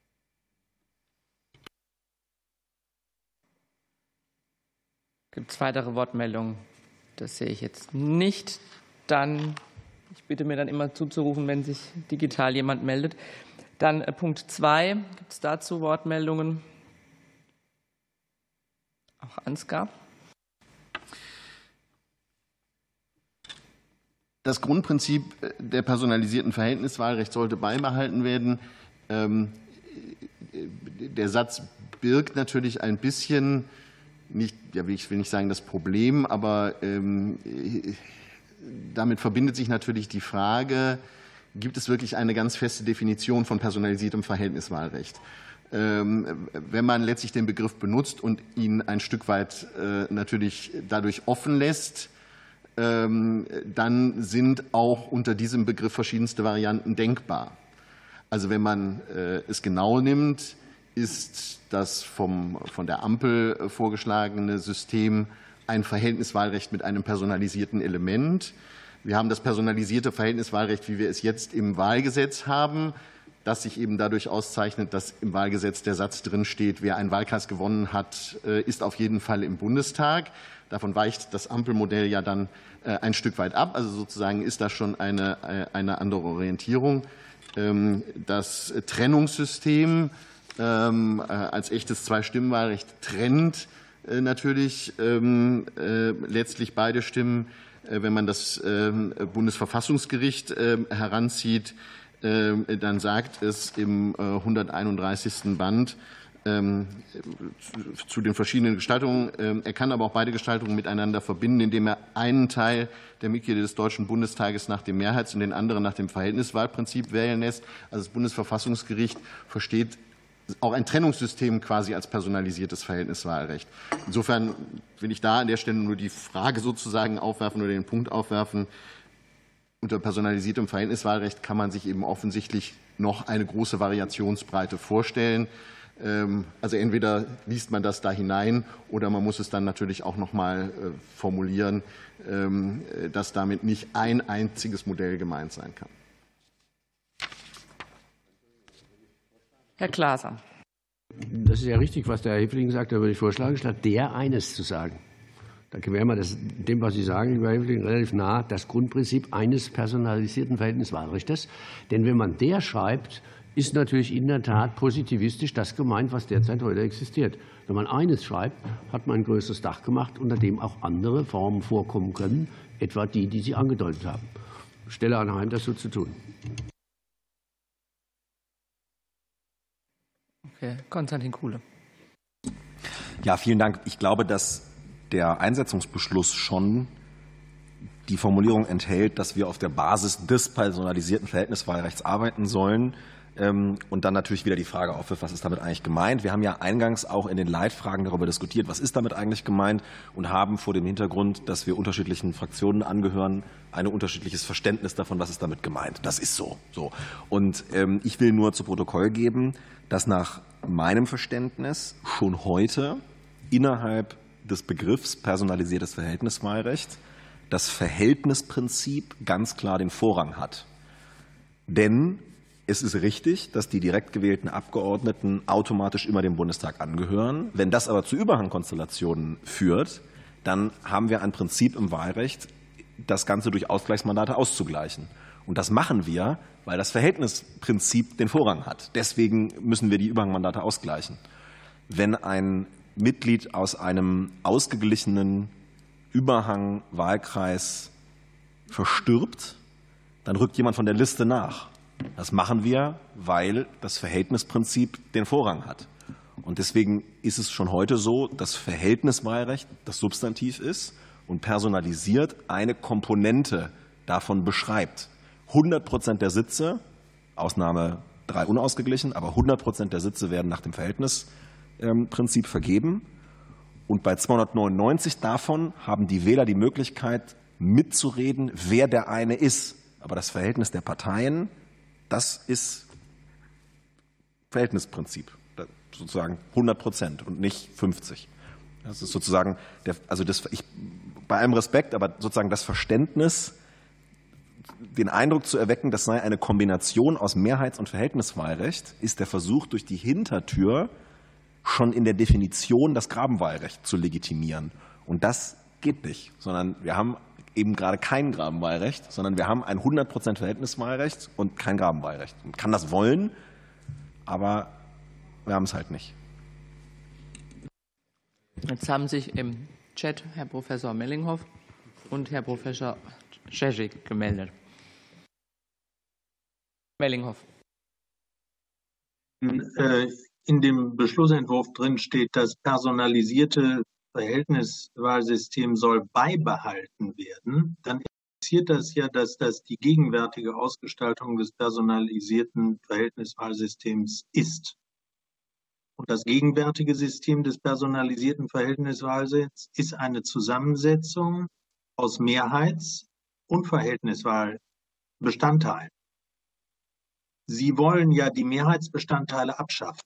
Gibt es weitere Wortmeldungen? Das sehe ich jetzt nicht. Dann, ich bitte mir dann immer zuzurufen, wenn sich digital jemand meldet. Dann Punkt 2. Gibt es dazu Wortmeldungen? Auch Ansgar.
Das Grundprinzip der personalisierten Verhältniswahlrecht sollte beibehalten werden. Der Satz birgt natürlich ein bisschen, ich will nicht sagen das Problem, aber damit verbindet sich natürlich die Frage, gibt es wirklich eine ganz feste Definition von personalisiertem Verhältniswahlrecht? Wenn man letztlich den Begriff benutzt und ihn ein Stück weit natürlich dadurch offen lässt, dann sind auch unter diesem Begriff verschiedenste Varianten denkbar. Also wenn man es genau nimmt, ist das von der Ampel vorgeschlagene System ein Verhältniswahlrecht mit einem personalisierten Element. Wir haben das personalisierte Verhältniswahlrecht, wie wir es jetzt im Wahlgesetz haben, das sich eben dadurch auszeichnet, dass im Wahlgesetz der Satz drinsteht, wer einen Wahlkreis gewonnen hat, ist auf jeden Fall im Bundestag. Davon weicht das Ampelmodell ja dann ein Stück weit ab. Also sozusagen ist da schon eine andere Orientierung. Das Trennungssystem als echtes Zwei-Stimmen-Wahlrecht trennt natürlich letztlich beide Stimmen. Wenn man das Bundesverfassungsgericht heranzieht, dann sagt es im 131. Band zu den verschiedenen Gestaltungen. Er kann aber auch beide Gestaltungen miteinander verbinden, indem er einen Teil der Mitglieder des Deutschen Bundestages nach dem Mehrheits- und den anderen nach dem Verhältniswahlprinzip wählen lässt. Also das Bundesverfassungsgericht versteht auch ein Trennungssystem quasi als personalisiertes Verhältniswahlrecht. Insofern will ich da an der Stelle nur die Frage sozusagen aufwerfen oder den Punkt aufwerfen. Unter personalisiertem Verhältniswahlrecht kann man sich eben offensichtlich noch eine große Variationsbreite vorstellen. Also entweder liest man das da hinein oder man muss es dann natürlich auch noch mal formulieren, dass damit nicht ein einziges Modell gemeint sein kann.
Herr Glaser.
Das ist ja richtig, was der Herr Häfling sagt. Da würde ich vorschlagen, statt der eines zu sagen. Da wären wir dem, was Sie sagen, lieber Herr Häfling, relativ nah, das Grundprinzip eines personalisierten Verhältniswahlrechts. Denn wenn man der schreibt, ist natürlich in der Tat positivistisch das gemeint, was derzeit heute existiert. Wenn man eines schreibt, hat man ein größeres Dach gemacht, unter dem auch andere Formen vorkommen können, etwa die, die Sie angedeutet haben. Ich stelle anheim, das so zu tun.
Okay, Konstantin Kuhle.
Ja, vielen Dank. Ich glaube, dass der Einsetzungsbeschluss schon die Formulierung enthält, dass wir auf der Basis des personalisierten Verhältniswahlrechts arbeiten sollen. Und dann natürlich wieder die Frage aufwirft, was ist damit eigentlich gemeint? Wir haben ja eingangs auch in den Leitfragen darüber diskutiert, was ist damit eigentlich gemeint, und haben vor dem Hintergrund, dass wir unterschiedlichen Fraktionen angehören, ein unterschiedliches Verständnis davon, was ist damit gemeint. Das ist so. Und ich will nur zu Protokoll geben, dass nach meinem Verständnis schon heute innerhalb des Begriffs personalisiertes Verhältniswahlrecht das Verhältnisprinzip ganz klar den Vorrang hat. Denn es ist richtig, dass die direkt gewählten Abgeordneten automatisch immer dem Bundestag angehören. Wenn das aber zu Überhangkonstellationen führt, dann haben wir ein Prinzip im Wahlrecht, das Ganze durch Ausgleichsmandate auszugleichen. Und das machen wir, weil das Verhältnisprinzip den Vorrang hat. Deswegen müssen wir die Überhangmandate ausgleichen. Wenn ein Mitglied aus einem ausgeglichenen Überhangwahlkreis verstirbt, dann rückt jemand von der Liste nach. Das machen wir, weil das Verhältnisprinzip den Vorrang hat. Und deswegen ist es schon heute so, dass Verhältniswahlrecht das Substantiv ist und personalisiert eine Komponente davon beschreibt. 100% der Sitze, Ausnahme 3 unausgeglichen, aber 100% der Sitze werden nach dem Verhältnisprinzip vergeben. Und bei 299 davon haben die Wähler die Möglichkeit, mitzureden, wer der eine ist. Aber das Verhältnis der Parteien, das ist Verhältnisprinzip, sozusagen 100% und nicht 50. Das ist sozusagen, bei allem Respekt, aber sozusagen das Verständnis, den Eindruck zu erwecken, das sei eine Kombination aus Mehrheits- und Verhältniswahlrecht, ist der Versuch, durch die Hintertür schon in der Definition das Grabenwahlrecht zu legitimieren. Und das geht nicht, sondern wir haben eben gerade kein Grabenwahlrecht, sondern wir haben ein 100% Verhältniswahlrecht und kein Grabenwahlrecht. Man kann das wollen, aber wir haben es halt nicht.
Jetzt haben sich im Chat Herr Professor Mellinghoff und Herr Professor Czezik gemeldet. Mellinghoff.
In dem Beschlussentwurf drin steht, das personalisierte Verhältniswahlsystem soll beibehalten werden, dann impliziert das ja, dass das die gegenwärtige Ausgestaltung des personalisierten Verhältniswahlsystems ist. Und das gegenwärtige System des personalisierten Verhältniswahlsystems ist eine Zusammensetzung aus Mehrheits- und Verhältniswahlbestandteilen. Sie wollen ja die Mehrheitsbestandteile abschaffen.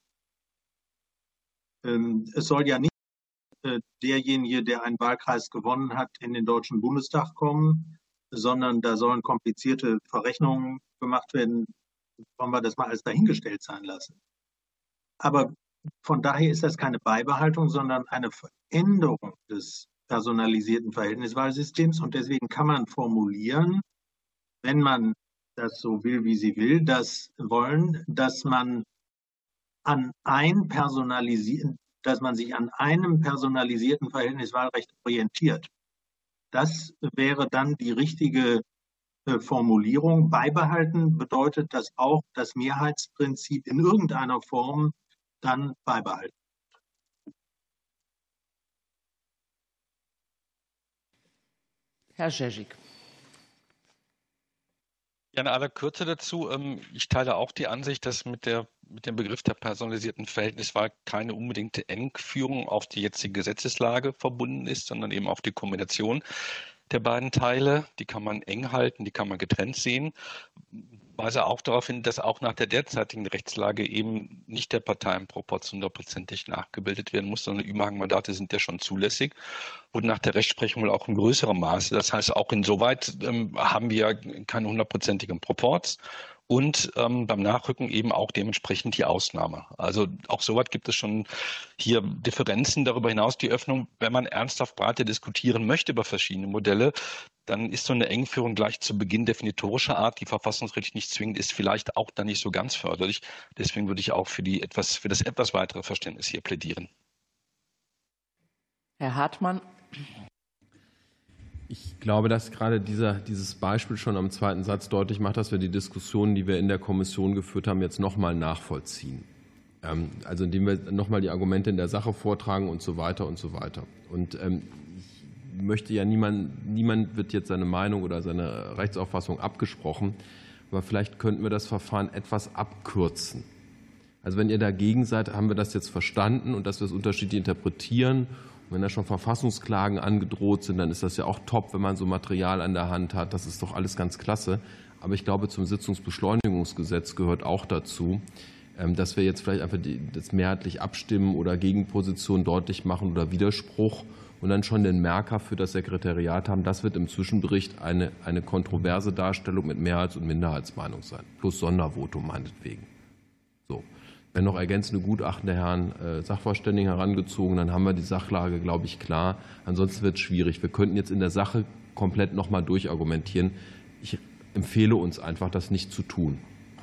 Es soll ja nicht derjenige, der einen Wahlkreis gewonnen hat, in den Deutschen Bundestag kommen, sondern da sollen komplizierte Verrechnungen gemacht werden. Wollen wir das mal alles dahingestellt sein lassen. Aber von daher ist das keine Beibehaltung, sondern eine Veränderung des personalisierten Verhältniswahlsystems. Und deswegen kann man formulieren, wenn man das so will, wie sie will, dass man sich an einem personalisierten Verhältniswahlrecht orientiert. Das wäre dann die richtige Formulierung. Beibehalten bedeutet, dass auch das Mehrheitsprinzip in irgendeiner Form dann beibehalten.
Herr Žežík.
Ja, in aller Kürze dazu. Ich teile auch die Ansicht, dass mit dem Begriff der personalisierten Verhältniswahl keine unbedingte Engführung auf die jetzige Gesetzeslage verbunden ist, sondern eben auf die Kombination der beiden Teile. Die kann man eng halten, die kann man getrennt sehen. Weise auch darauf hin, dass auch nach der derzeitigen Rechtslage eben nicht der Parteienproporz 100%ig nachgebildet werden muss, sondern Überhangmandate sind ja schon zulässig und nach der Rechtsprechung wohl auch in größerem Maße. Das heißt, auch insoweit haben wir keinen 100%igen Proporz und beim Nachrücken eben auch dementsprechend die Ausnahme. Also auch soweit gibt es schon hier Differenzen. Darüber hinaus die Öffnung, wenn man ernsthaft breiter diskutieren möchte über verschiedene Modelle, dann ist so eine Engführung gleich zu Beginn definitorischer Art, die verfassungsrechtlich nicht zwingend ist, vielleicht auch dann nicht so ganz förderlich. Deswegen würde ich auch für das etwas weitere Verständnis hier plädieren.
Herr Hartmann.
Ich glaube, dass gerade dieses Beispiel schon am zweiten Satz deutlich macht, dass wir die Diskussionen, die wir in der Kommission geführt haben, jetzt nochmal nachvollziehen. Also indem wir nochmal die Argumente in der Sache vortragen und so weiter und so weiter. Und ich möchte ja niemand wird jetzt seine Meinung oder seine Rechtsauffassung abgesprochen, aber vielleicht könnten wir das Verfahren etwas abkürzen. Also wenn ihr dagegen seid, haben wir das jetzt verstanden und dass wir es unterschiedlich interpretieren. Und wenn da schon Verfassungsklagen angedroht sind, dann ist das ja auch top, wenn man so Material an der Hand hat. Das ist doch alles ganz klasse. Aber ich glaube, zum Sitzungsbeschleunigungsgesetz gehört auch dazu, dass wir jetzt vielleicht einfach das mehrheitlich abstimmen oder Gegenposition deutlich machen oder Widerspruch und dann schon den Merker für das Sekretariat haben. Das wird im Zwischenbericht eine kontroverse Darstellung mit Mehrheits- und Minderheitsmeinung sein, plus Sondervotum meinetwegen. So. Wenn noch ergänzende Gutachten der Herren Sachverständigen herangezogen, dann haben wir die Sachlage, glaube ich, klar. Ansonsten wird es schwierig. Wir könnten jetzt in der Sache komplett noch mal durchargumentieren. Ich empfehle uns einfach, das nicht zu tun.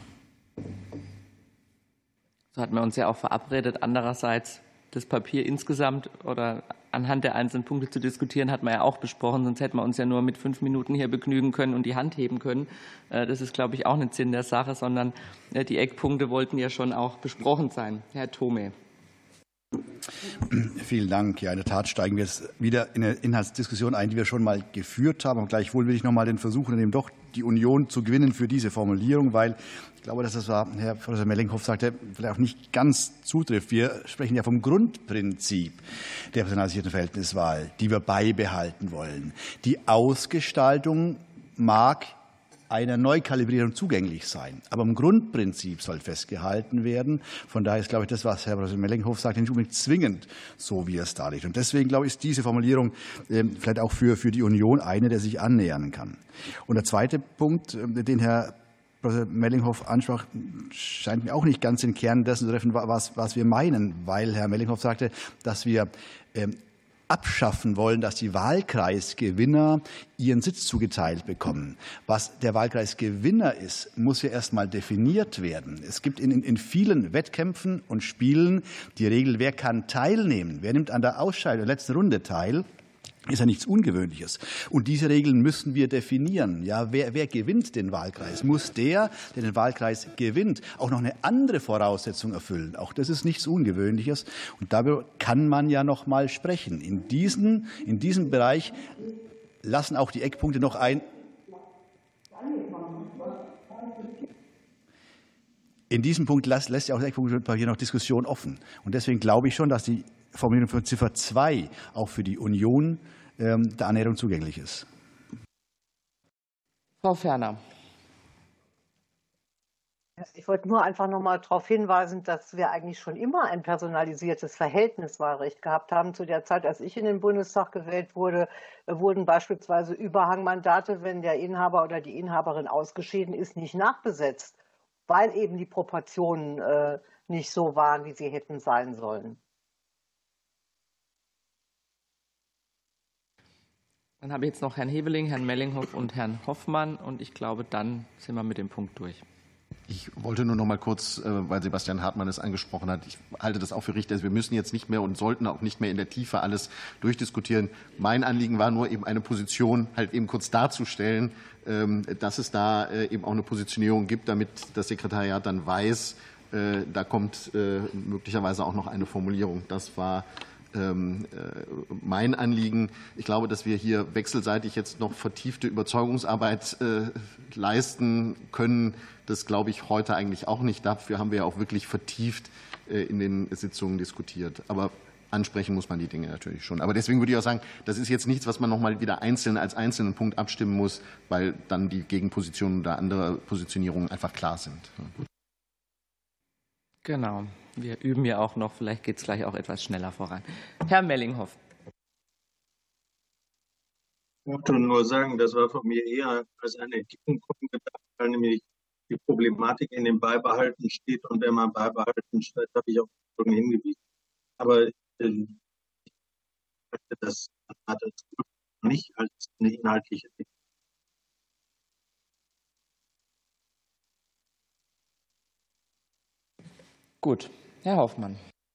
So hatten wir uns ja auch verabredet. Andererseits das Papier insgesamt oder anhand der einzelnen Punkte zu diskutieren, hat man ja auch besprochen. Sonst hätten wir uns ja nur mit 5 Minuten hier begnügen können und die Hand heben können. Das ist, glaube ich, auch nicht Sinn der Sache, sondern die Eckpunkte wollten ja schon auch besprochen sein. Herr Thome.
Vielen Dank. Ja, in der Tat steigen wir jetzt wieder in eine Inhaltsdiskussion ein, die wir schon mal geführt haben. Und gleichwohl will ich noch mal den Versuch unternehmen, doch die Union zu gewinnen für diese Formulierung, weil ich glaube, dass das, was Herr Professor Mellinghoff sagte, vielleicht auch nicht ganz zutrifft. Wir sprechen ja vom Grundprinzip der personalisierten Verhältniswahl, die wir beibehalten wollen. Die Ausgestaltung mag einer Neukalibrierung zugänglich sein. Aber im Grundprinzip soll festgehalten werden. Von daher ist, glaube ich, das, was Herr Professor Mellinghoff sagt, nicht unbedingt zwingend, so wie es da liegt. Und deswegen, glaube ich, ist diese Formulierung vielleicht auch für die Union eine, der sich annähern kann. Und der zweite Punkt, den Herr Professor Mellinghoff ansprach, scheint mir auch nicht ganz den Kern dessen zu treffen, was wir meinen, weil Herr Mellinghoff sagte, dass wir abschaffen wollen, dass die Wahlkreisgewinner ihren Sitz zugeteilt bekommen. Was der Wahlkreisgewinner ist, muss ja erst mal definiert werden. Es gibt in vielen Wettkämpfen und Spielen die Regel, wer kann teilnehmen, wer nimmt an der Ausscheidung der letzten Runde teil. Ist ja nichts Ungewöhnliches. Und diese Regeln müssen wir definieren. Ja, wer gewinnt den Wahlkreis? Muss der den Wahlkreis gewinnt, auch noch eine andere Voraussetzung erfüllen? Auch das ist nichts Ungewöhnliches. Und darüber kann man ja noch mal sprechen. In diesem Bereich lassen auch die Eckpunkte noch ein. In diesem Punkt lässt ja auch das Eckpunktpapier noch Diskussion offen. Und deswegen glaube ich schon, dass die Formulierung für Ziffer 2 auch für die Union der Annäherung zugänglich ist.
Frau Ferner.
Ich wollte nur einfach noch mal darauf hinweisen, dass wir eigentlich schon immer ein personalisiertes Verhältniswahlrecht gehabt haben. Zu der Zeit, als ich in den Bundestag gewählt wurde, wurden beispielsweise Überhangmandate, wenn der Inhaber oder die Inhaberin ausgeschieden ist, nicht nachbesetzt, weil eben die Proportionen nicht so waren, wie sie hätten sein sollen.
Dann habe ich jetzt noch Herrn Heveling, Herrn Mellinghoff und Herrn Hoffmann. Und ich glaube, dann sind wir mit dem Punkt durch.
Ich wollte nur noch mal kurz, weil Sebastian Hartmann es angesprochen hat, ich halte das auch für richtig. Also wir müssen jetzt nicht mehr und sollten auch nicht mehr in der Tiefe alles durchdiskutieren. Mein Anliegen war nur eben eine Position halt eben kurz darzustellen, dass es da eben auch eine Positionierung gibt, damit das Sekretariat dann weiß, da kommt möglicherweise auch noch eine Formulierung. Das war mein Anliegen. Ich glaube, dass wir hier wechselseitig jetzt noch vertiefte Überzeugungsarbeit leisten können. Das glaube ich heute eigentlich auch nicht. Dafür haben wir ja auch wirklich vertieft in den Sitzungen diskutiert. Aber ansprechen muss man die Dinge natürlich schon. Aber deswegen würde ich auch sagen, das ist jetzt nichts, was man noch mal wieder einzeln als einzelnen Punkt abstimmen muss, weil dann die Gegenpositionen oder andere Positionierungen einfach klar sind.
Genau. Wir üben ja auch noch. Vielleicht geht es gleich auch etwas schneller voran. Herr Mellinghoff.
Ich wollte nur sagen, das war von mir eher als eine Entgegenkommen gedacht, weil nämlich die Problematik in dem Beibehalten steht. Und wenn man Beibehalten steht, habe ich auch schon hingewiesen. Aber ich möchte das nicht als eine inhaltliche Dinge.
Gut, Herr Hoffmann.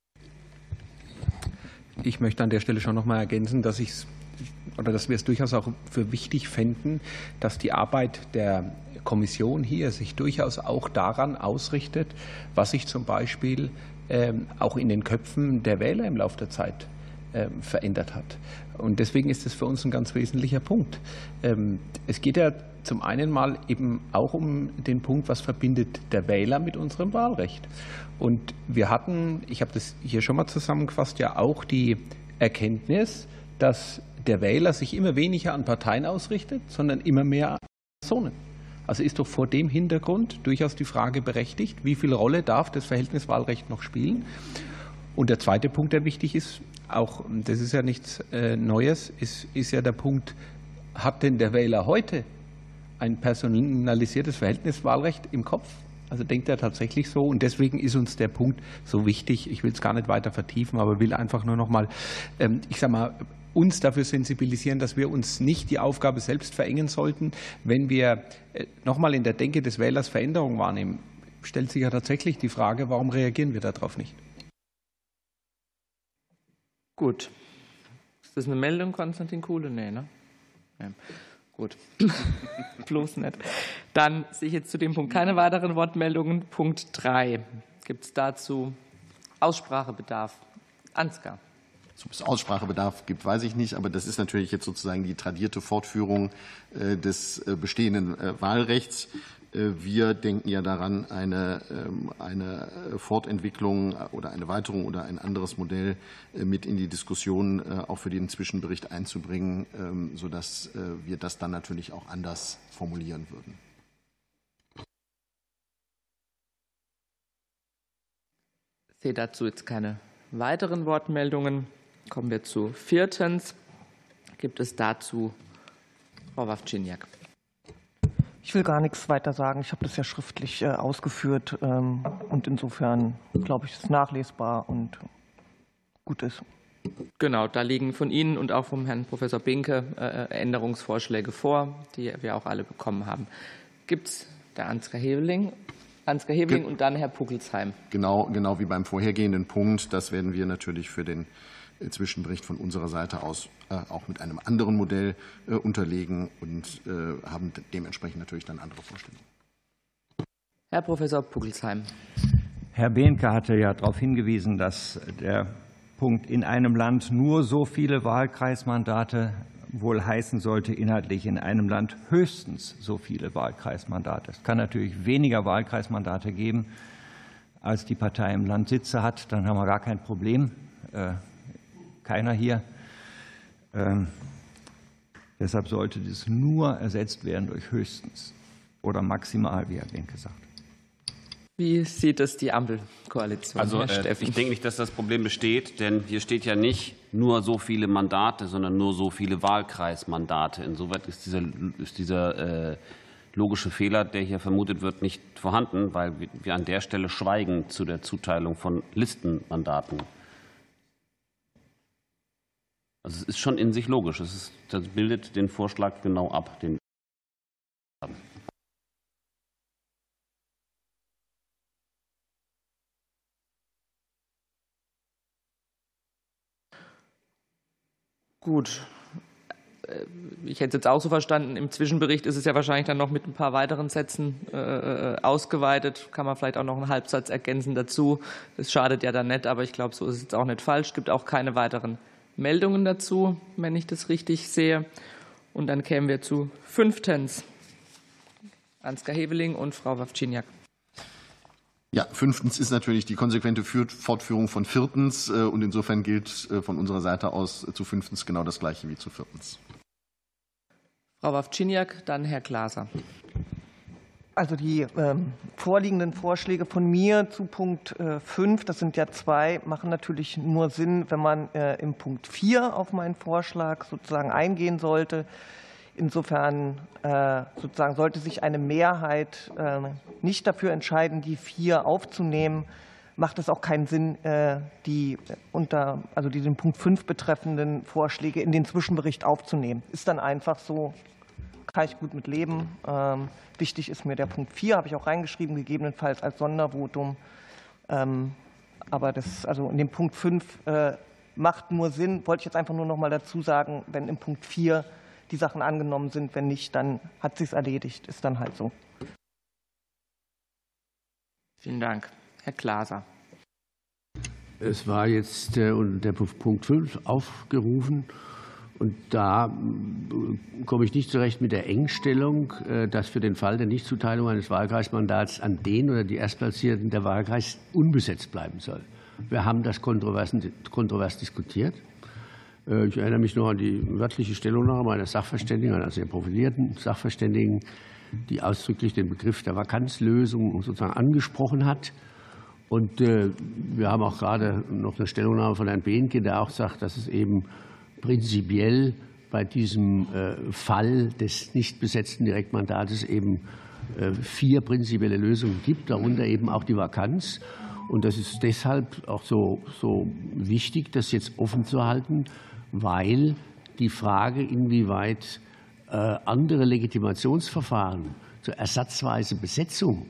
Ich möchte an der Stelle schon noch mal ergänzen, dass wir es durchaus auch für wichtig fänden, dass die Arbeit der Kommission hier sich durchaus auch daran ausrichtet, was sich zum Beispiel auch in den Köpfen der Wähler im Laufe der Zeit verändert hat. Und deswegen ist es für uns ein ganz wesentlicher Punkt. Es geht ja zum einen mal eben auch um den Punkt, was verbindet der Wähler mit unserem Wahlrecht. Und wir hatten, ich habe das hier schon mal zusammengefasst, ja auch die Erkenntnis, dass der Wähler sich immer weniger an Parteien ausrichtet, sondern immer mehr an Personen. Also ist doch vor dem Hintergrund durchaus die Frage berechtigt, wie viel Rolle darf das Verhältniswahlrecht noch spielen? Und der zweite Punkt, der wichtig ist, auch das ist ja nichts Neues, ist ja der Punkt, hat denn der Wähler heute ein personalisiertes Verhältniswahlrecht im Kopf? Also denkt er tatsächlich so? Und deswegen ist uns der Punkt so wichtig. Ich will es gar nicht weiter vertiefen, aber will einfach nur noch mal, uns dafür sensibilisieren, dass wir uns nicht die Aufgabe selbst verengen sollten. Wenn wir noch mal in der Denke des Wählers Veränderungen wahrnehmen, stellt sich ja tatsächlich die Frage, warum reagieren wir darauf nicht?
Gut. Ist das eine Meldung, Konstantin Kuhle? Nee, ne? Ja. Gut. Bloß nicht. Dann sehe ich jetzt zu dem Punkt keine weiteren Wortmeldungen. Punkt 3. Gibt es dazu Aussprachebedarf? Ansgar.
Ob es Aussprachebedarf gibt, weiß ich nicht, aber das ist natürlich jetzt sozusagen die tradierte Fortführung des bestehenden Wahlrechts. Wir denken ja daran, eine Fortentwicklung oder eine Erweiterung oder ein anderes Modell mit in die Diskussion auch für den Zwischenbericht einzubringen, sodass wir das dann natürlich auch anders formulieren würden.
Ich sehe dazu jetzt keine weiteren Wortmeldungen. Kommen wir zu 4. Gibt es dazu Frau Wawczyniak?
Ich will gar nichts weiter sagen. Ich habe das ja schriftlich ausgeführt und insofern glaube ich, ist es nachlesbar und gut ist.
Genau, da liegen von Ihnen und auch vom Herrn Professor Binke Änderungsvorschläge vor, die wir auch alle bekommen haben. Gibt es der Ansgar Heveling und dann Herr Pugelsheim?
Genau wie beim vorhergehenden Punkt. Das werden wir natürlich für den Zwischenbericht von unserer Seite aus auch mit einem anderen Modell unterlegen und haben dementsprechend natürlich dann andere Vorstellungen.
Herr Professor Pugelsheim.
Herr Behnke hatte ja darauf hingewiesen, dass der Punkt in einem Land nur so viele Wahlkreismandate wohl heißen sollte, inhaltlich in einem Land höchstens so viele Wahlkreismandate. Es kann natürlich weniger Wahlkreismandate geben, als die Partei im Land Sitze hat. Dann haben wir gar kein Problem. Keiner hier. Deshalb sollte das nur ersetzt werden durch höchstens oder maximal, wie Herr Behnke sagt.
Wie sieht es die Ampelkoalition?
Also ich denke nicht, dass das Problem besteht, denn hier steht ja nicht nur so viele Mandate, sondern nur so viele Wahlkreismandate. Insoweit ist dieser logische Fehler, der hier vermutet wird, nicht vorhanden, weil wir an der Stelle schweigen zu der Zuteilung von Listenmandaten. Also es ist schon in sich logisch. Das bildet den Vorschlag genau ab, den wir haben.
Gut. ich hätte es jetzt auch so verstanden, im Zwischenbericht ist es ja wahrscheinlich dann noch mit ein paar weiteren Sätzen ausgeweitet. Kann man vielleicht auch noch einen Halbsatz ergänzen dazu. Das schadet ja dann nicht, aber ich glaube, so ist es jetzt auch nicht falsch. Es gibt auch keine weiteren Meldungen dazu, wenn ich das richtig sehe. Und dann kämen wir zu 5. Ansgar Heveling und Frau Wawczyniak.
Ja, 5. ist natürlich die konsequente Fortführung von 4. Und insofern gilt von unserer Seite aus zu 5. genau das Gleiche wie zu 4.
Frau Wawczyniak, dann Herr Glaser.
Also die vorliegenden Vorschläge von mir zu Punkt 5, das sind ja 2, machen natürlich nur Sinn, wenn man im Punkt 4 auf meinen Vorschlag sozusagen eingehen sollte. Insofern sozusagen sollte sich eine Mehrheit nicht dafür entscheiden, die 4 aufzunehmen, macht es auch keinen Sinn, die den Punkt 5 betreffenden Vorschläge in den Zwischenbericht aufzunehmen. Ist dann einfach so, kann ich gut mit leben. Wichtig ist mir der Punkt 4, habe ich auch reingeschrieben, gegebenenfalls als Sondervotum. Aber in dem Punkt 5 macht nur Sinn, wollte ich jetzt einfach nur noch mal dazu sagen, wenn im Punkt 4 die Sachen angenommen sind. Wenn nicht, dann hat sich's erledigt. Ist dann halt so.
Vielen Dank. Herr Glaser.
Es war jetzt der Punkt 5 aufgerufen. Und da komme ich nicht zurecht mit der Engstellung, dass für den Fall der Nichtzuteilung eines Wahlkreismandats an den oder die Erstplatzierten der Wahlkreis unbesetzt bleiben soll. Wir haben das kontrovers diskutiert. Ich erinnere mich noch an die wörtliche Stellungnahme einer Sachverständigen, einer sehr profilierten Sachverständigen, die ausdrücklich den Begriff der Vakanzlösung sozusagen angesprochen hat. Und wir haben auch gerade noch eine Stellungnahme von Herrn Behnke, der auch sagt, dass es eben prinzipiell bei diesem Fall des nicht besetzten Direktmandates eben 4 prinzipielle Lösungen gibt, darunter eben auch die Vakanz. Und das ist deshalb auch so wichtig, das jetzt offen zu halten, weil die Frage, inwieweit andere Legitimationsverfahren zur ersatzweise Besetzung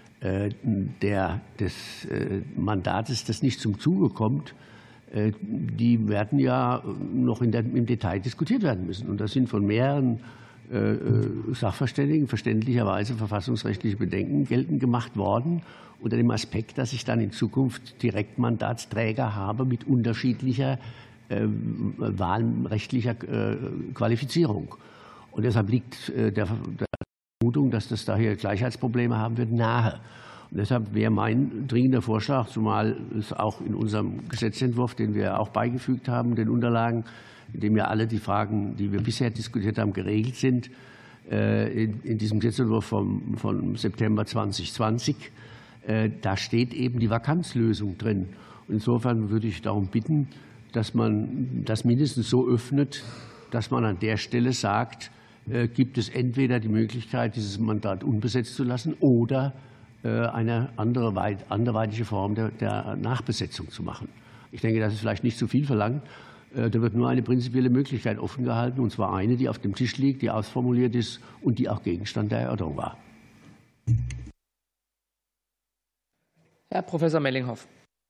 des Mandates, das nicht zum Zuge kommt, die werden ja noch im Detail diskutiert werden müssen. Und das sind von mehreren Sachverständigen verständlicherweise verfassungsrechtliche Bedenken geltend gemacht worden, unter dem Aspekt, dass ich dann in Zukunft Direktmandatsträger habe mit unterschiedlicher wahlrechtlicher Qualifizierung. Und deshalb liegt der Vermutung, dass das daher Gleichheitsprobleme haben wird, nahe. Und deshalb wäre mein dringender Vorschlag, zumal es auch in unserem Gesetzentwurf, den wir auch beigefügt haben, den Unterlagen, in dem ja alle die Fragen, die wir bisher diskutiert haben, geregelt sind, in diesem Gesetzentwurf vom September 2020, da steht eben die Vakanzlösung drin. Und insofern würde ich darum bitten, dass man das mindestens so öffnet, dass man an der Stelle sagt, gibt es entweder die Möglichkeit, dieses Mandat unbesetzt zu lassen oder eine anderweitige Form der Nachbesetzung zu machen. Ich denke, das ist vielleicht nicht zu viel verlangt. Da wird nur eine prinzipielle Möglichkeit offen gehalten, und zwar eine, die auf dem Tisch liegt, die ausformuliert ist und die auch Gegenstand der Erörterung war.
Herr Professor Mellinghoff.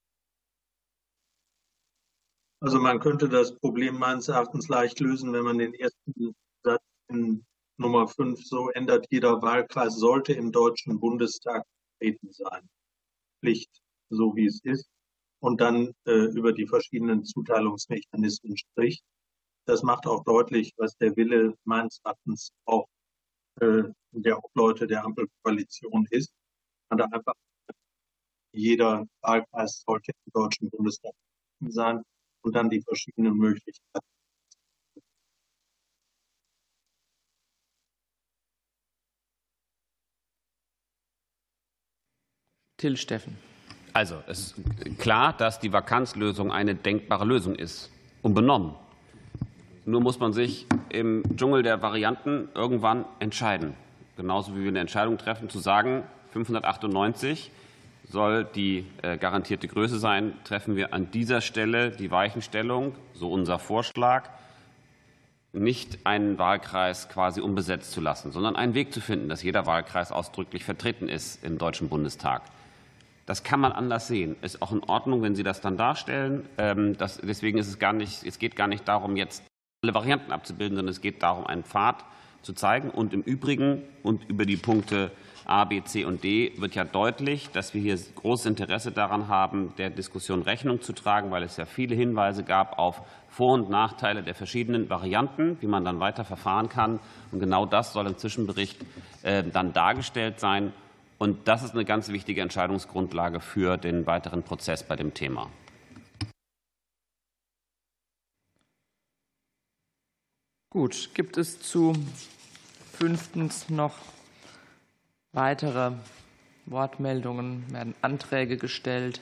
Also man könnte das Problem meines Erachtens leicht lösen, wenn man den ersten Satz in Nummer 5 so ändert: Jeder Wahlkreis sollte im Deutschen Bundestag vertreten sein. Pflicht, so wie es ist. Und dann über die verschiedenen Zuteilungsmechanismen spricht. Das macht auch deutlich, was der Wille meines Erachtens auch der Obleute der Ampelkoalition ist. Und einfach jeder Wahlkreis sollte im Deutschen Bundestag vertreten sein und dann die verschiedenen Möglichkeiten.
Till Steffen.
Also, es ist klar, dass die Vakanzlösung eine denkbare Lösung ist, unbenommen. Nur muss man sich im Dschungel der Varianten irgendwann entscheiden. Genauso wie wir eine Entscheidung treffen, zu sagen, 598 soll die garantierte Größe sein, treffen wir an dieser Stelle die Weichenstellung, so unser Vorschlag, nicht einen Wahlkreis quasi unbesetzt zu lassen, sondern einen Weg zu finden, dass jeder Wahlkreis ausdrücklich vertreten ist im Deutschen Bundestag. Das kann man anders sehen. Ist auch in Ordnung, wenn Sie das dann darstellen. Deswegen ist es geht gar nicht darum, jetzt alle Varianten abzubilden, sondern es geht darum, einen Pfad zu zeigen. Und im Übrigen und über die Punkte A, B, C und D wird ja deutlich, dass wir hier großes Interesse daran haben, der Diskussion Rechnung zu tragen, weil es ja viele Hinweise gab auf Vor- und Nachteile der verschiedenen Varianten, wie man dann weiter verfahren kann. Und genau das soll im Zwischenbericht dann dargestellt sein. Und das ist eine ganz wichtige Entscheidungsgrundlage für den weiteren Prozess bei dem Thema.
Gut, gibt es zu 5. noch weitere Wortmeldungen? Werden Anträge gestellt?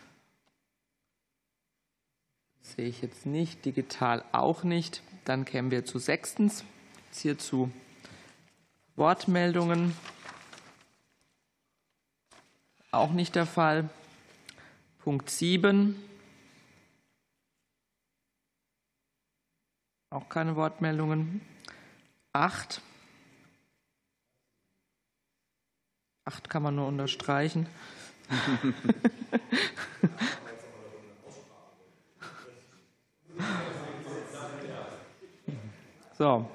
Sehe ich jetzt nicht, digital auch nicht. Dann kämen wir zu 6. Jetzt hierzu Wortmeldungen. Auch nicht der Fall. Punkt 7. Auch keine Wortmeldungen. 8. 8 kann man nur unterstreichen. So.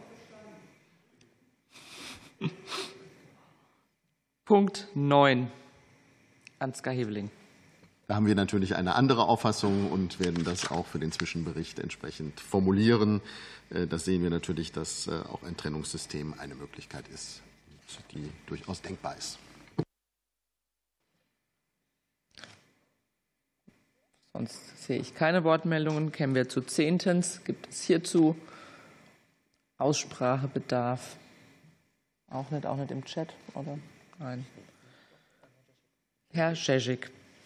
Punkt 9. Ansgar Heveling.
Da haben wir natürlich eine andere Auffassung und werden das auch für den Zwischenbericht entsprechend formulieren. Das sehen wir natürlich, dass auch ein Trennungssystem eine Möglichkeit ist, die durchaus denkbar ist.
Sonst sehe ich keine Wortmeldungen. Kämen wir zu 10. Gibt es hierzu Aussprachebedarf? Auch nicht im Chat, oder? Nein. Herr Scheschik.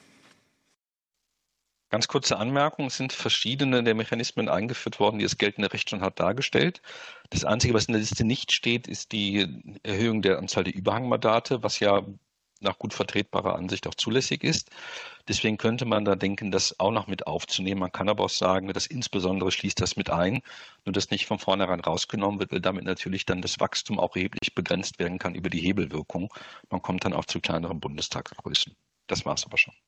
Ganz kurze Anmerkung. Es sind verschiedene der Mechanismen eingeführt worden, die das geltende Recht schon hat dargestellt. Das Einzige, was in der Liste nicht steht, ist die Erhöhung der Anzahl der Überhangmandate, was ja nach gut vertretbarer Ansicht auch zulässig ist. Deswegen könnte man da denken, das auch noch mit aufzunehmen. Man kann aber auch sagen, dass insbesondere schließt das mit ein, nur dass nicht von vornherein rausgenommen wird, weil damit natürlich dann das Wachstum auch erheblich begrenzt werden kann über die Hebelwirkung. Man kommt dann auch zu kleineren Bundestagsgrößen. Das war es aber schon.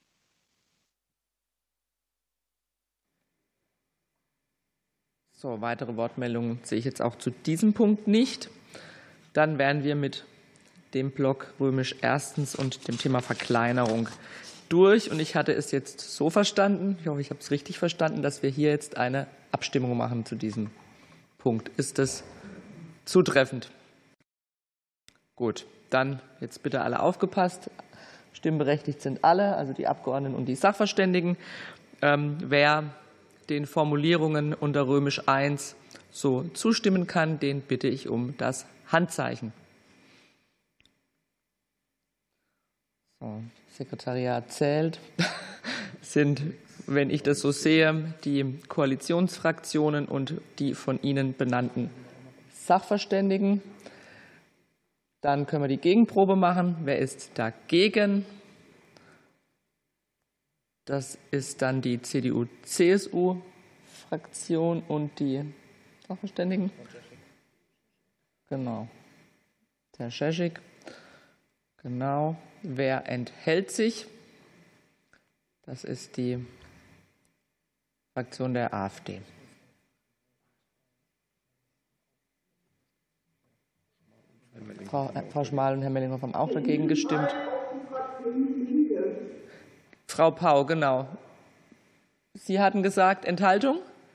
So, weitere Wortmeldungen sehe ich jetzt auch zu diesem Punkt nicht. Dann wären wir mit dem Block römisch erstens und dem Thema Verkleinerung durch. Und ich hatte es jetzt so verstanden, ich hoffe, ich habe es richtig verstanden, dass wir hier jetzt eine Abstimmung machen zu diesem Punkt. Ist das zutreffend? Gut, dann jetzt bitte alle aufgepasst. Stimmberechtigt sind alle, also die Abgeordneten und die Sachverständigen. Wer den Formulierungen unter römisch 1 so zustimmen kann, den bitte ich um das Handzeichen. So, Sekretariat zählt. Sind, wenn ich das so sehe, die Koalitionsfraktionen und die von Ihnen benannten Sachverständigen. Dann können wir die Gegenprobe machen. Wer ist dagegen? Das ist dann die CDU-CSU-Fraktion und die Sachverständigen. Genau. Herr Scheschik. Genau. Wer enthält sich? Das ist die Fraktion der AfD. Frau Schmal und Herr Mellinghoff haben auch dagegen gestimmt. Frau Pau, genau. Sie hatten gesagt Enthaltung?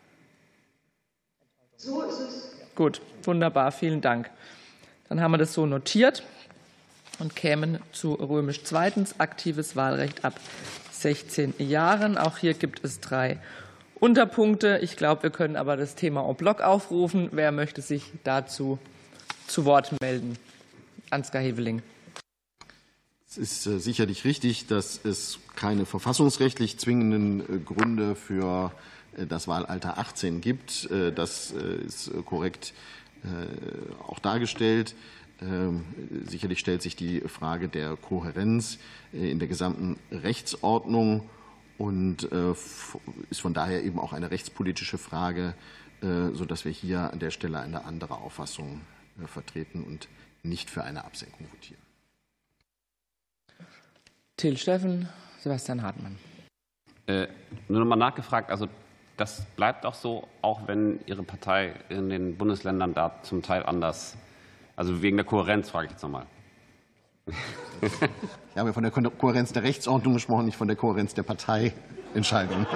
So ist es. Gut, wunderbar, vielen Dank. Dann haben wir das so notiert und kämen zu römisch 2. aktives Wahlrecht ab 16 Jahren. Auch hier gibt es 3 Unterpunkte. Ich glaube, wir können aber das Thema en bloc aufrufen. Wer möchte sich dazu zu Wort melden? Ansgar Heveling.
Es ist sicherlich richtig, dass es keine verfassungsrechtlich zwingenden Gründe für das Wahlalter 18 gibt. Das ist korrekt auch dargestellt. Sicherlich stellt sich die Frage der Kohärenz in der gesamten Rechtsordnung und ist von daher eben auch eine rechtspolitische Frage, sodass wir hier an der Stelle eine andere Auffassung vertreten und nicht für eine Absenkung votieren.
Till Steffen, Sebastian Hartmann.
Nur noch mal nachgefragt, also das bleibt auch so, auch wenn Ihre Partei in den Bundesländern da zum Teil anders, also wegen der Kohärenz, frage ich jetzt nochmal.
Ich habe von der Kohärenz der Rechtsordnung gesprochen, nicht von der Kohärenz der Parteientscheidung.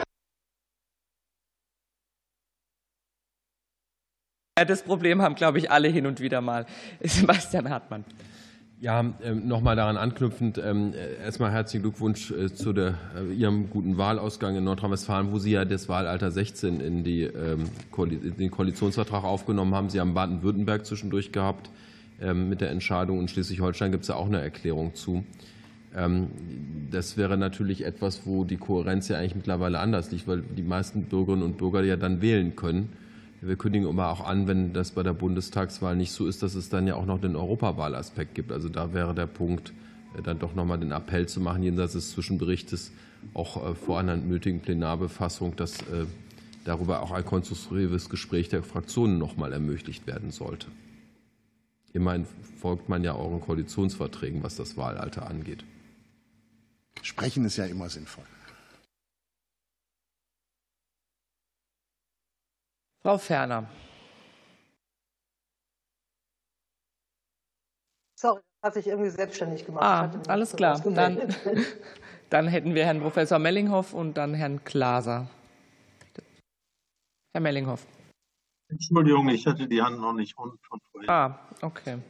Das Problem haben, glaube ich, alle hin und wieder mal. Sebastian Hartmann.
Ja, nochmal daran anknüpfend, erstmal herzlichen Glückwunsch zu Ihrem guten Wahlausgang in Nordrhein-Westfalen, wo Sie ja das Wahlalter 16 in den Koalitionsvertrag aufgenommen haben. Sie haben Baden-Württemberg zwischendurch gehabt mit der Entscheidung und Schleswig-Holstein gibt es ja auch eine Erklärung zu. Das wäre natürlich etwas, wo die Kohärenz ja eigentlich mittlerweile anders liegt, weil die meisten Bürgerinnen und Bürger ja dann wählen können. Wir kündigen immer auch an, wenn das bei der Bundestagswahl nicht so ist, dass es dann ja auch noch den Europawahlaspekt gibt. Also da wäre der Punkt, dann doch nochmal den Appell zu machen, jenseits des Zwischenberichtes, auch vor einer nötigen Plenarbefassung, dass darüber auch ein konstruktives Gespräch der Fraktionen nochmal ermöglicht werden sollte. Immerhin folgt man ja euren Koalitionsverträgen, was das Wahlalter angeht.
Sprechen ist ja immer sinnvoll.
Frau Ferner.
Sorry, das hat sich irgendwie selbstständig gemacht.
Alles klar. Dann hätten wir Herrn Professor Mellinghoff und dann Herrn Glaser. Herr Mellinghoff.
Entschuldigung, ich hatte die Hand noch nicht unten von vorhin.
Okay.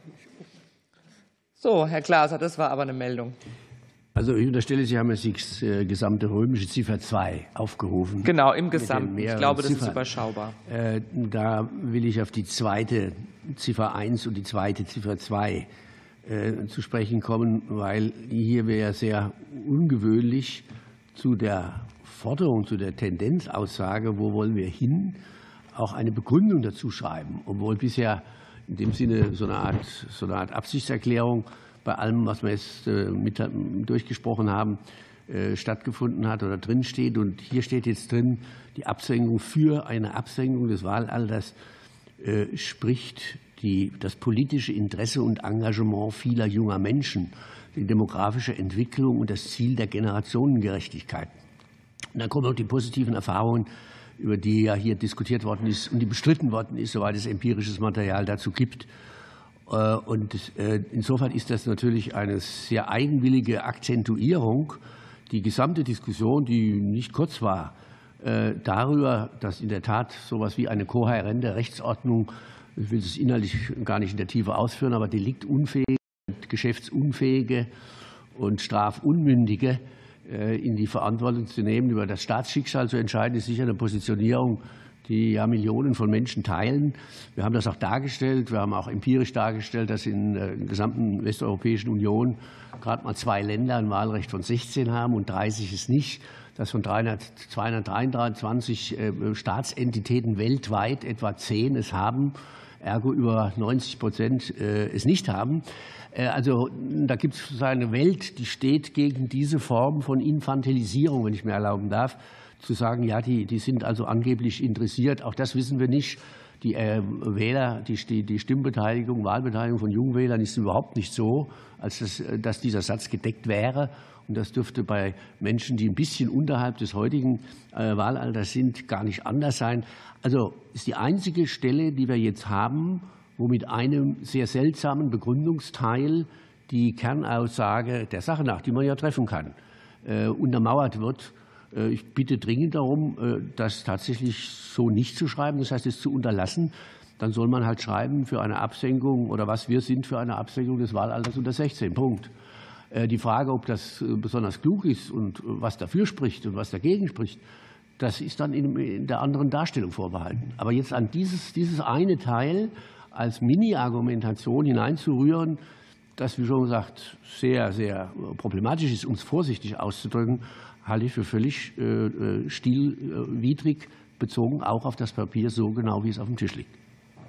So, Herr Glaser, das war aber eine Meldung.
Also ich unterstelle, Sie haben jetzt die gesamte römische Ziffer 2 aufgerufen.
Genau, im Gesamten. Ich glaube, das ist überschaubar.
Da will ich auf die zweite Ziffer 1 und die zweite Ziffer 2 zu sprechen kommen, weil hier wäre sehr ungewöhnlich zu der Forderung, zu der Tendenzaussage, wo wollen wir hin, auch eine Begründung dazu schreiben, obwohl bisher in dem Sinne so eine Art Absichtserklärung bei allem, was wir jetzt durchgesprochen haben, stattgefunden hat oder drin steht. Und hier steht jetzt drin, die Absenkung für eine Absenkung des Wahlalters spricht das politische Interesse und Engagement vieler junger Menschen, die demografische Entwicklung und das Ziel der Generationengerechtigkeit. Und dann kommen auch die positiven Erfahrungen, über die ja hier diskutiert worden ist und die bestritten worden ist, soweit es empirisches Material dazu gibt. Und insofern ist das natürlich eine sehr eigenwillige Akzentuierung. Die gesamte Diskussion, die nicht kurz war, darüber, dass in der Tat so etwas wie eine kohärente Rechtsordnung, ich will es inhaltlich gar nicht in der Tiefe ausführen, aber deliktunfähige, geschäftsunfähige und strafunmündige in die Verantwortung zu nehmen, über das Staatsschicksal zu entscheiden, ist sicher eine Positionierung, die ja Millionen von Menschen teilen. Wir haben das auch dargestellt. Wir haben auch empirisch dargestellt, dass in der gesamten Westeuropäischen Union gerade mal 2 Länder ein Wahlrecht von 16 haben und 30 es nicht. Dass von 223 Staatsentitäten weltweit etwa 10 es haben, ergo über 90% es nicht haben. Also da gibt es eine Welt, die steht gegen diese Form von Infantilisierung, wenn ich mir erlauben darf, zu sagen, ja, die sind also angeblich interessiert. Auch das wissen wir nicht. Die Wähler, die Stimmbeteiligung, Wahlbeteiligung von Jungwählern ist überhaupt nicht so, als dass dieser Satz gedeckt wäre. Und das dürfte bei Menschen, die ein bisschen unterhalb des heutigen Wahlalters sind, gar nicht anders sein. Also ist die einzige Stelle, die wir jetzt haben, wo mit einem sehr seltsamen Begründungsteil die Kernaussage der Sache nach, die man ja treffen kann, untermauert wird. Ich bitte dringend darum, das tatsächlich so nicht zu schreiben, das heißt, es zu unterlassen. Dann soll man halt schreiben für eine Absenkung oder was wir sind für eine Absenkung des Wahlalters unter 16. Punkt. Die Frage, ob das besonders klug ist und was dafür spricht und was dagegen spricht, das ist dann in der anderen Darstellung vorbehalten. Aber jetzt an dieses eine Teil als Mini-Argumentation hineinzurühren, das, wie schon gesagt, sehr, sehr problematisch ist, um es vorsichtig auszudrücken, halte ich für völlig stilwidrig, bezogen auch auf das Papier, so genau wie es auf dem Tisch liegt.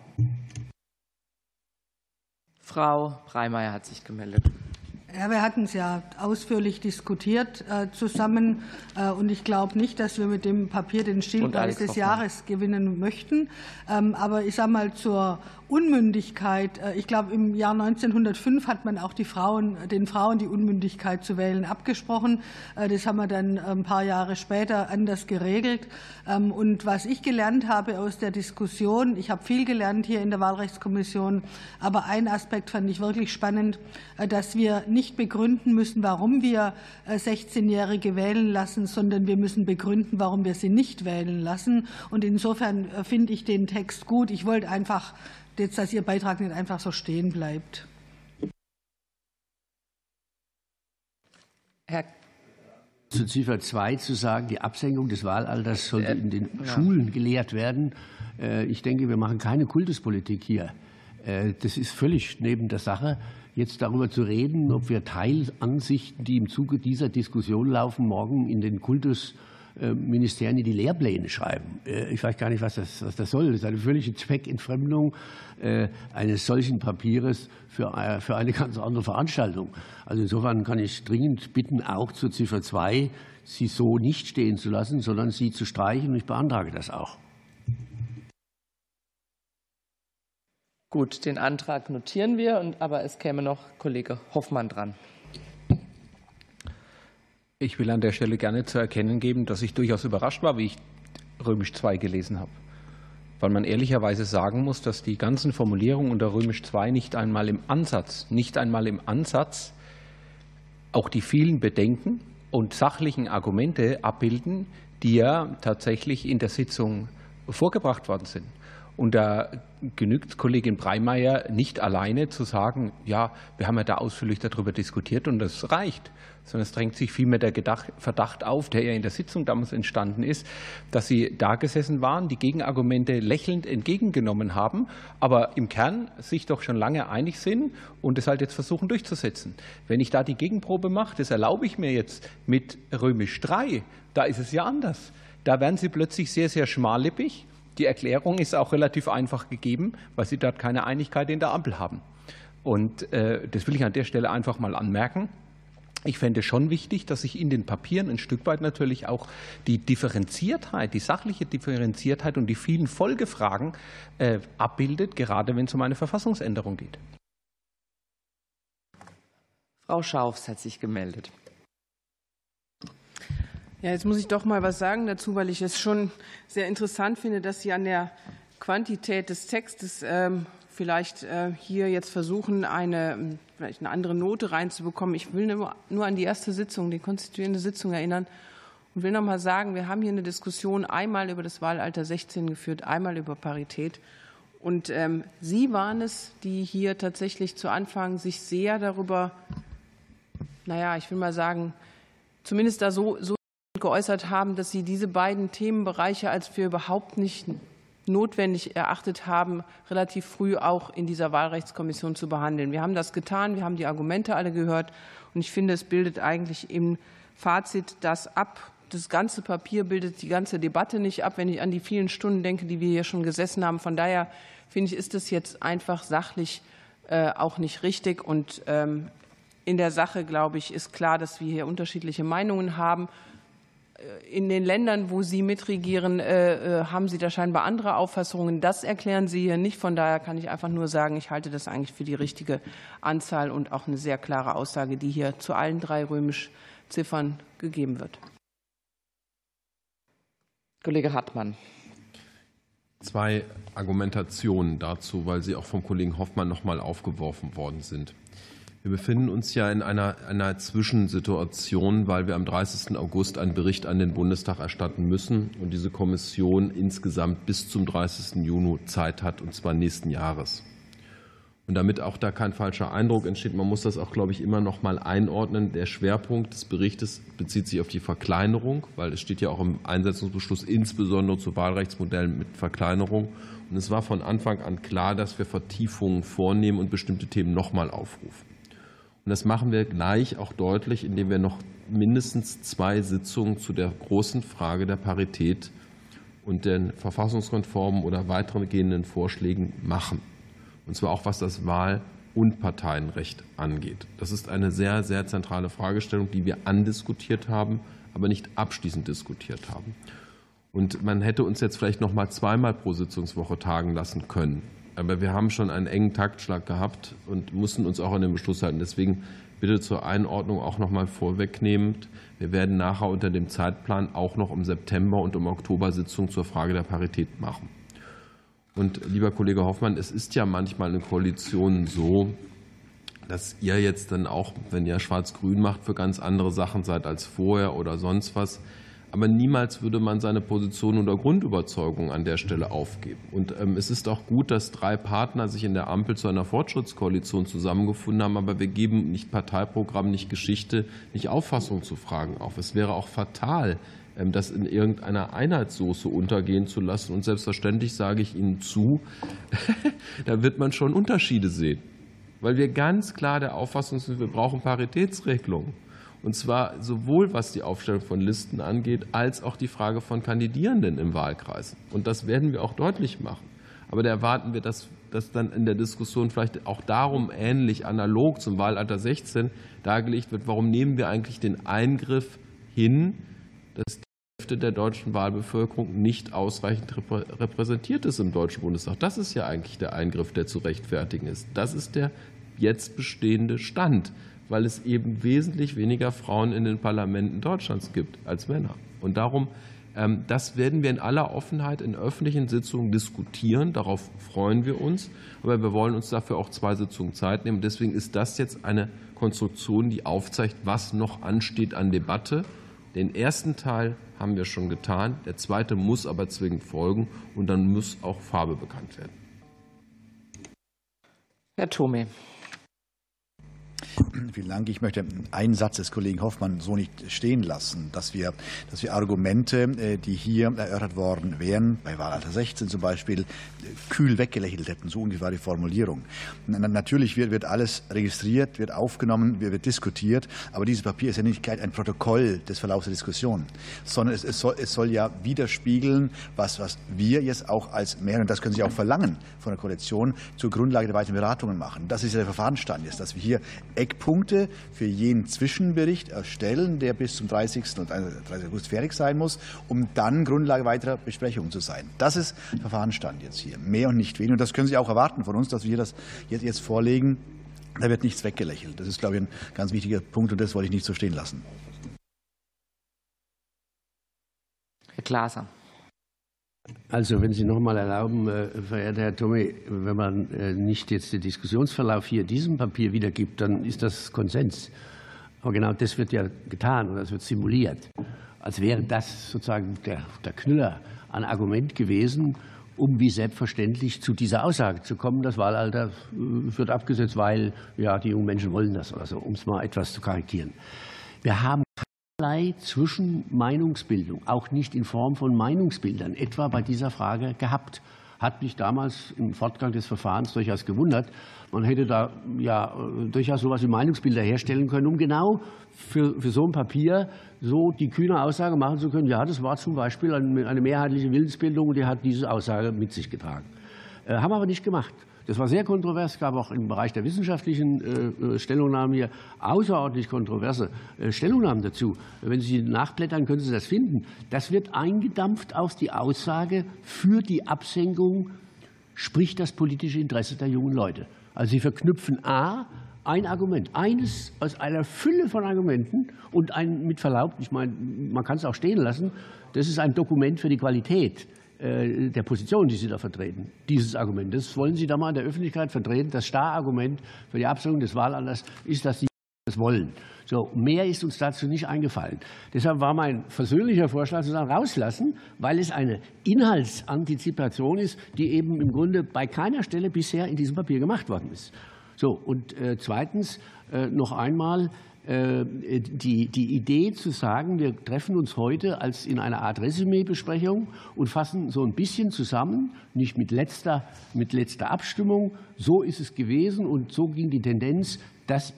Frau Breimeyer hat sich gemeldet.
Ja, wir hatten es ja ausführlich diskutiert zusammen. Und ich glaube nicht, dass wir mit dem Papier den Stilpreis des Jahres gewinnen möchten. Aber ich sage mal, zur Unmündigkeit. Ich glaube, im Jahr 1905 hat man auch den Frauen die Unmündigkeit zu wählen abgesprochen. Das haben wir dann ein paar Jahre später anders geregelt. Und was ich gelernt habe aus der Diskussion, ich habe viel gelernt hier in der Wahlrechtskommission, aber ein Aspekt fand ich wirklich spannend, dass wir nicht begründen müssen, warum wir 16-Jährige wählen lassen, sondern wir müssen begründen, warum wir sie nicht wählen lassen. Und insofern finde ich den Text gut. Ich wollte einfach jetzt, dass Ihr Beitrag nicht einfach so stehen bleibt.
Herr zu Ziffer 2 zu sagen, die Absenkung des Wahlalters sollte in den Schulen gelehrt werden. Ich denke, wir machen keine Kultuspolitik hier. Das ist völlig neben der Sache, jetzt darüber zu reden, ob wir Teilansichten, die im Zuge dieser Diskussion laufen, morgen in den Kultusministerien in die Lehrpläne schreiben. Ich weiß gar nicht, was das soll. Das ist eine völlige Zweckentfremdung eines solchen Papieres für eine ganz andere Veranstaltung. Also insofern kann ich dringend bitten, auch zur Ziffer 2 sie so nicht stehen zu lassen, sondern sie zu streichen. Und ich beantrage das auch.
Gut, den Antrag notieren wir, aber es käme noch Kollege Hoffmann dran.
Ich will an der Stelle gerne zu erkennen geben, dass ich durchaus überrascht war, wie ich Römisch II gelesen habe. Weil man ehrlicherweise sagen muss, dass die ganzen Formulierungen unter Römisch II nicht einmal im Ansatz auch die vielen Bedenken und sachlichen Argumente abbilden, die ja tatsächlich in der Sitzung vorgebracht worden sind. Und da genügt Kollegin Breimeyer nicht alleine zu sagen, ja, wir haben ja da ausführlich darüber diskutiert und das reicht, sondern es drängt sich vielmehr der Verdacht auf, der ja in der Sitzung damals entstanden ist, dass Sie da gesessen waren, die Gegenargumente lächelnd entgegengenommen haben, aber im Kern sich doch schon lange einig sind und es halt jetzt versuchen durchzusetzen. Wenn ich da die Gegenprobe mache, das erlaube ich mir jetzt mit Römisch III, da ist es ja anders. Da werden Sie plötzlich sehr, sehr schmallippig. Die Erklärung ist auch relativ einfach gegeben, weil Sie dort keine Einigkeit in der Ampel haben. Und das will ich an der Stelle einfach mal anmerken. Ich fände schon wichtig, dass sich in den Papieren ein Stück weit natürlich auch die Differenziertheit, die sachliche Differenziertheit und die vielen Folgefragen abbildet, gerade wenn es um eine Verfassungsänderung geht.
Frau Schaufs hat sich gemeldet.
Ja, jetzt muss ich doch mal was sagen dazu, weil ich es schon sehr interessant finde, dass Sie an der Quantität des Textes vielleicht hier jetzt versuchen, vielleicht eine andere Note reinzubekommen. Ich will nur an die erste Sitzung, die konstituierende Sitzung erinnern und will noch mal sagen, wir haben hier eine Diskussion einmal über das Wahlalter 16 geführt, einmal über Parität. Und Sie waren es, die hier tatsächlich zu Anfang sich sehr darüber, ich will mal sagen, zumindest da so geäußert haben, dass Sie diese beiden Themenbereiche als für überhaupt nicht notwendig erachtet haben, relativ früh auch in dieser Wahlrechtskommission zu behandeln. Wir haben das getan, wir haben die Argumente alle gehört und ich finde, es bildet eigentlich im Fazit das ab. Das ganze Papier bildet die ganze Debatte nicht ab, wenn ich an die vielen Stunden denke, die wir hier schon gesessen haben. Von daher finde ich, ist das jetzt einfach sachlich auch nicht richtig und in der Sache, glaube ich, ist klar, dass wir hier unterschiedliche Meinungen haben. In den Ländern, wo Sie mitregieren, haben Sie da scheinbar andere Auffassungen. Das erklären Sie hier nicht. Von daher kann ich einfach nur sagen, ich halte das eigentlich für die richtige Anzahl und auch eine sehr klare Aussage, die hier zu allen drei Römisch-Ziffern gegeben wird.
Kollege Hartmann.
Zwei Argumentationen dazu, weil sie auch vom Kollegen Hoffmann noch mal aufgeworfen worden sind. Wir befinden uns ja in einer Zwischensituation, weil wir am 30. August einen Bericht an den Bundestag erstatten müssen und diese Kommission insgesamt bis zum 30. Juni Zeit hat, und zwar nächsten Jahres. Und damit auch da kein falscher Eindruck entsteht, man muss das auch, glaube ich, immer noch mal einordnen. Der Schwerpunkt des Berichtes bezieht sich auf die Verkleinerung, weil es steht ja auch im Einsetzungsbeschluss insbesondere zu Wahlrechtsmodellen mit Verkleinerung. Und es war von Anfang an klar, dass wir Vertiefungen vornehmen und bestimmte Themen noch mal aufrufen. Und das machen wir gleich auch deutlich, indem wir noch mindestens 2 Sitzungen zu der großen Frage der Parität und den verfassungskonformen oder weitergehenden Vorschlägen machen. Und zwar auch was das Wahl- und Parteienrecht angeht. Das ist eine sehr, sehr zentrale Fragestellung, die wir andiskutiert haben, aber nicht abschließend diskutiert haben. Und man hätte uns jetzt vielleicht noch mal 2-mal pro Sitzungswoche tagen lassen können. Aber wir haben schon einen engen Taktschlag gehabt und mussten uns auch an den Beschluss halten. Deswegen bitte zur Einordnung auch noch mal vorwegnehmend. Wir werden nachher unter dem Zeitplan auch noch im September und im Oktober Sitzungen zur Frage der Parität machen. Und lieber Kollege Hoffmann, es ist ja manchmal in Koalitionen so, dass ihr jetzt dann auch, wenn ihr Schwarz-Grün macht, für ganz andere Sachen seid als vorher oder sonst was. Aber niemals würde man seine Position oder Grundüberzeugung an der Stelle aufgeben. Und es ist auch gut, dass 3 Partner sich in der Ampel zu einer Fortschrittskoalition zusammengefunden haben. Aber wir geben nicht Parteiprogramm, nicht Geschichte, nicht Auffassung zu Fragen auf. Es wäre auch fatal, das in irgendeiner Einheitssoße untergehen zu lassen. Und selbstverständlich sage ich Ihnen zu, da wird man schon Unterschiede sehen. Weil wir ganz klar der Auffassung sind, wir brauchen Paritätsregelungen. Und zwar sowohl was die Aufstellung von Listen angeht, als auch die Frage von Kandidierenden im Wahlkreis. Und das werden wir auch deutlich machen. Aber da erwarten wir, dass dann in der Diskussion vielleicht auch darum ähnlich analog zum Wahlalter 16 dargelegt wird, warum nehmen wir eigentlich den Eingriff hin, dass die Hälfte der deutschen Wahlbevölkerung nicht ausreichend repräsentiert ist im Deutschen Bundestag. Das ist ja eigentlich der Eingriff, der zu rechtfertigen ist. Das ist der jetzt bestehende Stand, weil es eben wesentlich weniger Frauen in den Parlamenten Deutschlands gibt als Männer. Und darum, das werden wir in aller Offenheit in öffentlichen Sitzungen diskutieren. Darauf freuen wir uns. Aber wir wollen uns dafür auch 2 Sitzungen Zeit nehmen. Deswegen ist das jetzt eine Konstruktion, die aufzeigt, was noch ansteht an Debatte. Den ersten Teil haben wir schon getan. Der zweite muss aber zwingend folgen. Und dann muss auch Farbe bekannt werden.
Herr Thome.
Vielen Dank. Ich möchte einen Satz des Kollegen Hoffmann so nicht stehen lassen, dass wir Argumente, die hier erörtert worden wären, bei Wahlalter 16 zum Beispiel, kühl weggelächelt hätten. So ungefähr die Formulierung. Natürlich wird alles registriert, wird aufgenommen, wird diskutiert, aber dieses Papier ist ja nicht ein Protokoll des Verlaufs der Diskussion, sondern es soll ja widerspiegeln, was wir jetzt auch als Mehrheit, und das können Sie auch verlangen von der Koalition, zur Grundlage der weiteren Beratungen machen. Das ist ja der Verfahrensstand jetzt, dass wir hier Eckpunkte für jenen Zwischenbericht erstellen, der bis zum 30. August fertig sein muss, um dann Grundlage weiterer Besprechungen zu sein. Das ist der Verfahrensstand jetzt hier. Mehr und nicht weniger. Und das können Sie auch erwarten von uns, dass wir das jetzt vorlegen. Da wird nichts weggelächelt. Das ist, glaube ich, ein ganz wichtiger Punkt und das wollte ich nicht so stehen lassen.
Herr Glaser.
Also, wenn Sie noch mal erlauben, verehrter Herr Thome, wenn man nicht jetzt den Diskussionsverlauf hier diesem Papier wiedergibt, dann ist das Konsens. Aber genau das wird ja getan oder es wird simuliert, als wäre das sozusagen der Knüller an Argument gewesen, um wie selbstverständlich zu dieser Aussage zu kommen, das Wahlalter wird abgesetzt, weil ja die jungen Menschen wollen das oder so, um es mal etwas zu karikieren. Wir haben zwischen Meinungsbildung, auch nicht in Form von Meinungsbildern, etwa bei dieser Frage gehabt. Hat mich damals im Fortgang des Verfahrens durchaus gewundert. Man hätte da ja durchaus so etwas wie Meinungsbilder herstellen können, um genau für so ein Papier so die kühne Aussage machen zu können, ja, das war zum Beispiel eine mehrheitliche Willensbildung und die hat diese Aussage mit sich getragen. Haben wir aber nicht gemacht. Das war sehr kontrovers, es gab auch im Bereich der wissenschaftlichen Stellungnahmen hier außerordentlich kontroverse Stellungnahmen dazu. Wenn Sie nachblättern, können Sie das finden. Das wird eingedampft aus die Aussage, für die Absenkung spricht das politische Interesse der jungen Leute. Also Sie verknüpfen ein Argument, eines aus einer Fülle von Argumenten und mit Verlaub, ich meine, man kann es auch stehen lassen, das ist ein Dokument für die Qualität der Position, die Sie da vertreten, dieses Argument. Das wollen Sie da mal in der Öffentlichkeit vertreten. Das Starargument für die Absenkung des Wahlalters ist, dass Sie das wollen. So, mehr ist uns dazu nicht eingefallen. Deshalb war mein versöhnlicher Vorschlag zu sagen, rauslassen, weil es eine Inhaltsantizipation ist, die eben im Grunde bei keiner Stelle bisher in diesem Papier gemacht worden ist. So, und zweitens noch einmal, die Idee zu sagen, wir treffen uns heute als in einer Art Resümee-Besprechung und fassen so ein bisschen zusammen, nicht mit letzter Abstimmung, so ist es gewesen und so ging die Tendenz, das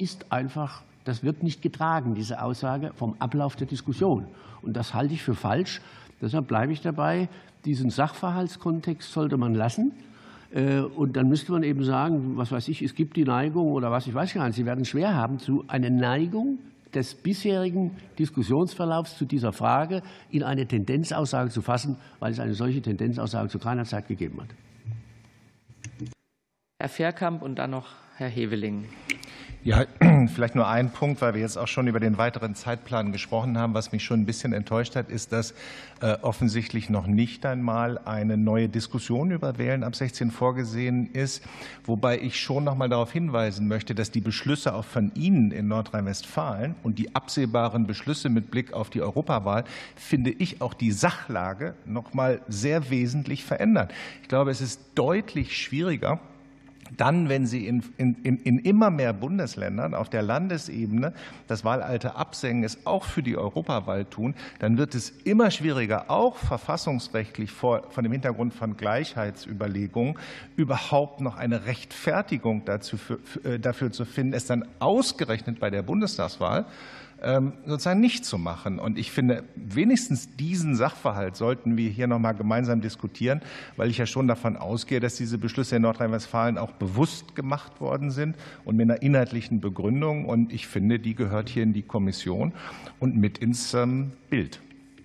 wird nicht getragen, diese Aussage vom Ablauf der Diskussion. Und das halte ich für falsch. Deshalb bleibe ich dabei, diesen Sachverhaltskontext sollte man lassen. Und dann müsste man eben sagen, was weiß ich, es gibt die Neigung oder was, ich weiß gar nicht, Sie werden schwer haben, zu einer Neigung des bisherigen Diskussionsverlaufs zu dieser Frage in eine Tendenzaussage zu fassen, weil es eine solche Tendenzaussage zu keiner Zeit gegeben hat.
Herr Verkamp und dann noch Herr Heveling.
Ja, vielleicht nur ein Punkt, weil wir jetzt auch schon über den weiteren Zeitplan gesprochen haben. Was mich schon ein bisschen enttäuscht hat, ist, dass offensichtlich noch nicht einmal eine neue Diskussion über Wählen ab 16 vorgesehen ist. Wobei ich schon noch mal darauf hinweisen möchte, dass die Beschlüsse auch von Ihnen in Nordrhein-Westfalen und die absehbaren Beschlüsse mit Blick auf die Europawahl, finde ich, auch die Sachlage noch mal sehr wesentlich verändern. Ich glaube, es ist deutlich schwieriger, dann, wenn Sie in immer mehr Bundesländern auf der Landesebene das Wahlalter absenken, es auch für die Europawahl tun, dann wird es immer schwieriger, auch verfassungsrechtlich vor dem Hintergrund von Gleichheitsüberlegungen überhaupt noch eine Rechtfertigung dafür zu finden, es dann ausgerechnet bei der Bundestagswahl sozusagen nicht zu machen. Und ich finde, wenigstens diesen Sachverhalt sollten wir hier noch mal gemeinsam diskutieren, weil ich ja schon davon ausgehe, dass diese Beschlüsse in Nordrhein-Westfalen auch bewusst gemacht worden sind und mit einer inhaltlichen Begründung. Und ich finde, die gehört hier in die Kommission und mit ins Bild.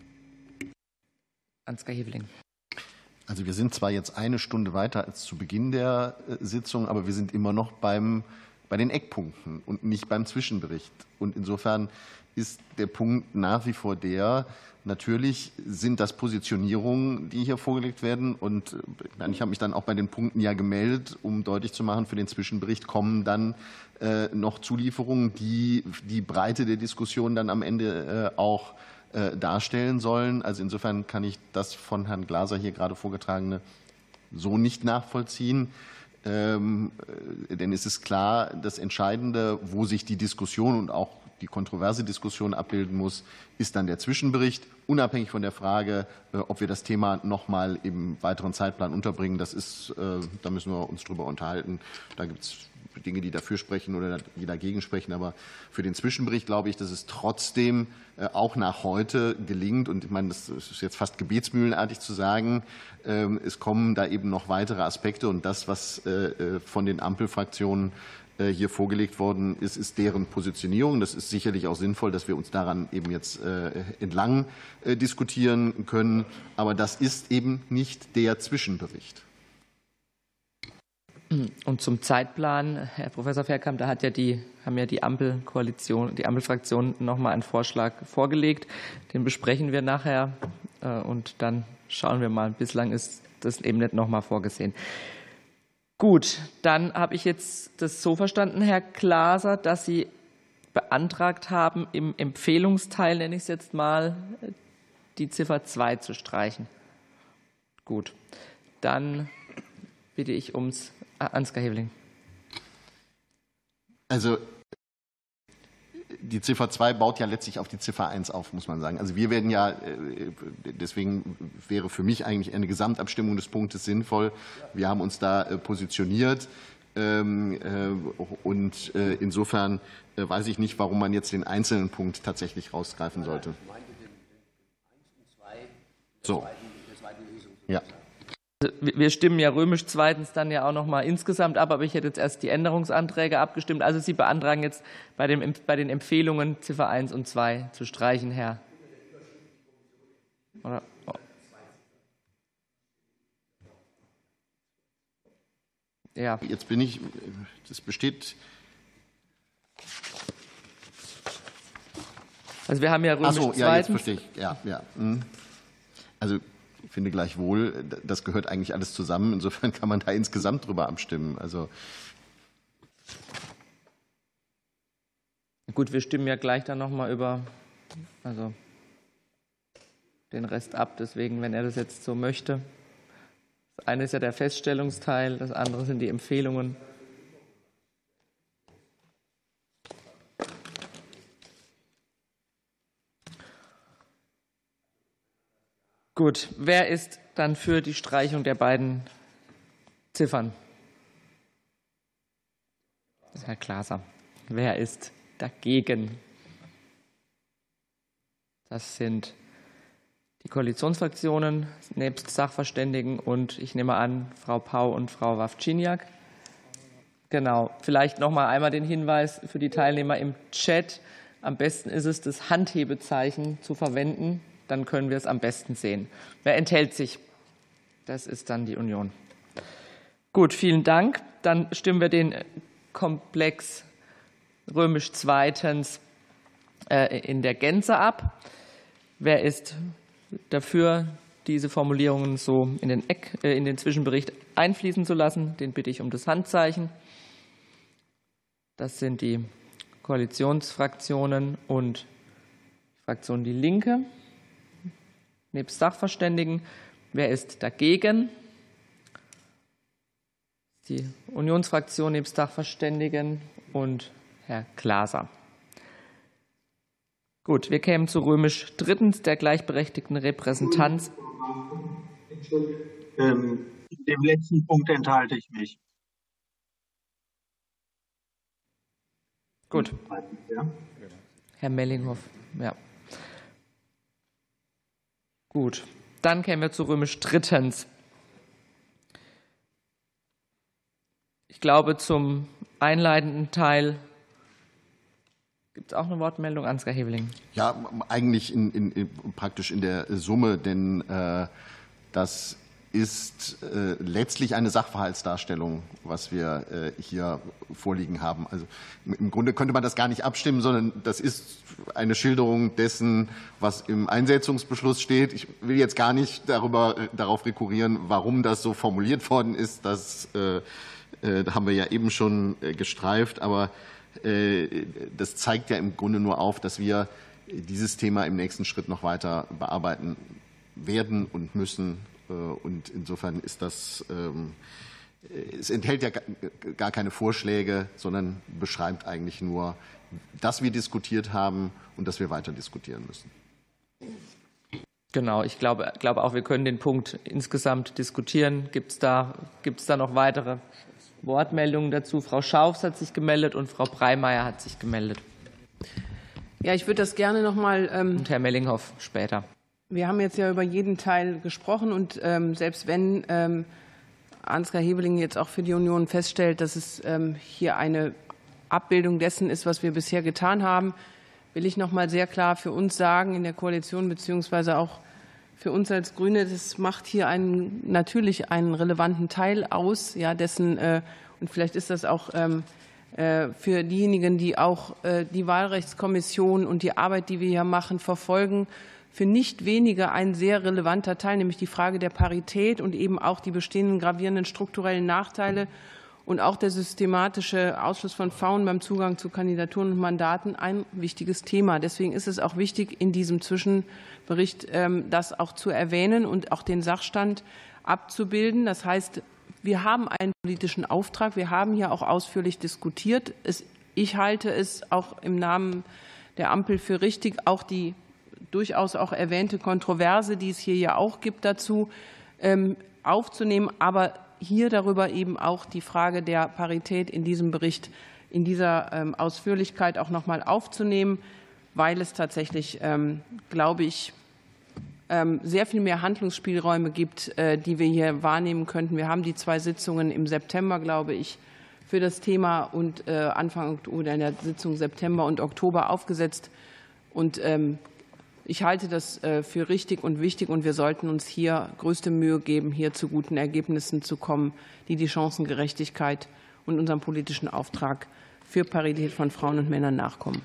Ansgar Heveling.
Also wir sind zwar jetzt eine Stunde weiter als zu Beginn der Sitzung, aber wir sind immer noch bei den Eckpunkten und nicht beim Zwischenbericht. Und insofern ist der Punkt nach wie vor der, natürlich sind das Positionierungen, die hier vorgelegt werden. Und ich habe mich dann auch bei den Punkten ja gemeldet, um deutlich zu machen, für den Zwischenbericht kommen dann noch Zulieferungen, die die Breite der Diskussion dann am Ende auch darstellen sollen. Also insofern kann ich das von Herrn Glaser hier gerade vorgetragene so nicht nachvollziehen. Denn es ist klar, das Entscheidende, wo sich die Diskussion und auch die kontroverse Diskussion abbilden muss, ist dann der Zwischenbericht, unabhängig von der Frage, ob wir das Thema noch mal im weiteren Zeitplan unterbringen. Das ist, da müssen wir uns drüber unterhalten. Da gibt es Dinge, die dafür sprechen oder die dagegen sprechen. Aber für den Zwischenbericht glaube ich, dass es trotzdem auch nach heute gelingt. Und ich meine, das ist jetzt fast gebetsmühlenartig zu sagen, es kommen da eben noch weitere Aspekte. Und das, was von den Ampelfraktionen hier vorgelegt worden ist, ist deren Positionierung. Das ist sicherlich auch sinnvoll, dass wir uns daran eben jetzt entlang diskutieren können. Aber das ist eben nicht der Zwischenbericht.
Und zum Zeitplan, Herr Professor Verkamp, da haben ja die Ampelkoalition, die Ampelfraktion noch mal einen Vorschlag vorgelegt. Den besprechen wir nachher und dann schauen wir mal. Bislang ist das eben nicht noch mal vorgesehen. Gut, dann habe ich jetzt das so verstanden, Herr Glaser, dass Sie beantragt haben, im Empfehlungsteil, nenne ich es jetzt mal, die Ziffer 2 zu streichen. Gut, dann bitte ich ums Ansgar Heveling.
Also die Ziffer 2 baut ja letztlich auf die Ziffer 1 auf, muss man sagen. Also wir werden ja, deswegen wäre für mich eigentlich eine Gesamtabstimmung des Punktes sinnvoll. Wir haben uns da positioniert und insofern weiß ich nicht, warum man jetzt den einzelnen Punkt tatsächlich rausgreifen sollte. So. Ja.
Wir stimmen ja römisch zweitens dann ja auch noch mal insgesamt ab, aber ich hätte jetzt erst die Änderungsanträge abgestimmt. Also Sie beantragen jetzt bei den Empfehlungen Ziffer 1 und 2 zu streichen, Herr. Oder? Oh. Ja.
Jetzt bin ich, das besteht.
Also wir haben ja römisch zweitens.
Ja, jetzt verstehe ich. Ja. Also ich finde gleichwohl, das gehört eigentlich alles zusammen. Insofern kann man da insgesamt drüber abstimmen. Also
gut, wir stimmen ja gleich dann noch mal über den Rest ab. Deswegen, wenn er das jetzt so möchte. Das eine ist ja der Feststellungsteil, das andere sind die Empfehlungen. Gut, wer ist dann für die Streichung der beiden Ziffern? Das ist Herr Glaser. Wer ist dagegen? Das sind die Koalitionsfraktionen nebst Sachverständigen und ich nehme an, Frau Pau und Frau Wawczyniak. Genau, vielleicht noch mal einmal den Hinweis für die Teilnehmer im Chat. Am besten ist es, das Handhebezeichen zu verwenden. Dann können wir es am besten sehen. Wer enthält sich? Das ist dann die Union. Gut, vielen Dank. Dann stimmen wir den Komplex römisch zweitens in der Gänze ab. Wer ist dafür, diese Formulierungen so in den Zwischenbericht einfließen zu lassen? Den bitte ich um das Handzeichen. Das sind die Koalitionsfraktionen und die Fraktion Die Linke nebst Sachverständigen. Wer ist dagegen? Die Unionsfraktion nebst Sachverständigen und Herr Glaser. Gut, wir kämen zu römisch drittens der gleichberechtigten Repräsentanz.
In dem letzten Punkt enthalte ich mich.
Gut.
Ja.
Herr Mellinghoff, ja. Gut, dann kämen wir zu römisch drittens. Ich glaube, zum einleitenden Teil gibt es auch eine Wortmeldung. Ansgar Heveling.
Ja, eigentlich praktisch in der Summe, denn das ist letztlich eine Sachverhaltsdarstellung, was wir hier vorliegen haben. Also im Grunde könnte man das gar nicht abstimmen, sondern das ist eine Schilderung dessen, was im Einsetzungsbeschluss steht. Ich will jetzt gar nicht darauf rekurrieren, warum das so formuliert worden ist. Das haben wir ja eben schon gestreift, aber das zeigt ja im Grunde nur auf, dass wir dieses Thema im nächsten Schritt noch weiter bearbeiten werden und müssen. Und insofern ist das, es enthält ja gar keine Vorschläge, sondern beschreibt eigentlich nur, dass wir diskutiert haben und dass wir weiter diskutieren müssen.
Genau, ich glaube auch, wir können den Punkt insgesamt diskutieren. Gibt es da noch weitere Wortmeldungen dazu? Frau Schaufs hat sich gemeldet und Frau Breimeyer hat sich gemeldet.
Ja, ich würde das gerne noch mal.
Und Herr Mellinghoff später.
Wir haben jetzt ja über jeden Teil gesprochen und selbst wenn Ansgar Heveling jetzt auch für die Union feststellt, dass es hier eine Abbildung dessen ist, was wir bisher getan haben, will ich noch mal sehr klar für uns sagen in der Koalition beziehungsweise auch für uns als Grüne, das macht hier natürlich einen relevanten Teil aus, ja, dessen und vielleicht ist das auch für diejenigen, die auch die Wahlrechtskommission und die Arbeit, die wir hier machen, verfolgen, für nicht wenige ein sehr relevanter Teil, nämlich die Frage der Parität und eben auch die bestehenden gravierenden strukturellen Nachteile und auch der systematische Ausschluss von Frauen beim Zugang zu Kandidaturen und Mandaten ein wichtiges Thema. Deswegen ist es auch wichtig, in diesem Zwischenbericht das auch zu erwähnen und auch den Sachstand abzubilden. Das heißt, wir haben einen politischen Auftrag. Wir haben hier auch ausführlich diskutiert. Ich halte es auch im Namen der Ampel für richtig, auch die durchaus auch erwähnte Kontroverse, die es hier ja auch gibt, dazu aufzunehmen, aber hier darüber eben auch die Frage der Parität in diesem Bericht in dieser Ausführlichkeit auch noch mal aufzunehmen, weil es tatsächlich, glaube ich, sehr viel mehr Handlungsspielräume gibt, die wir hier wahrnehmen könnten. Wir haben die 2 Sitzungen im September, glaube ich, für das Thema und Anfang oder in der Sitzung September und Oktober aufgesetzt. Und ich halte das für richtig und wichtig, und wir sollten uns hier größte Mühe geben, hier zu guten Ergebnissen zu kommen, die Chancengerechtigkeit und unserem politischen Auftrag für Parität von Frauen und Männern nachkommen.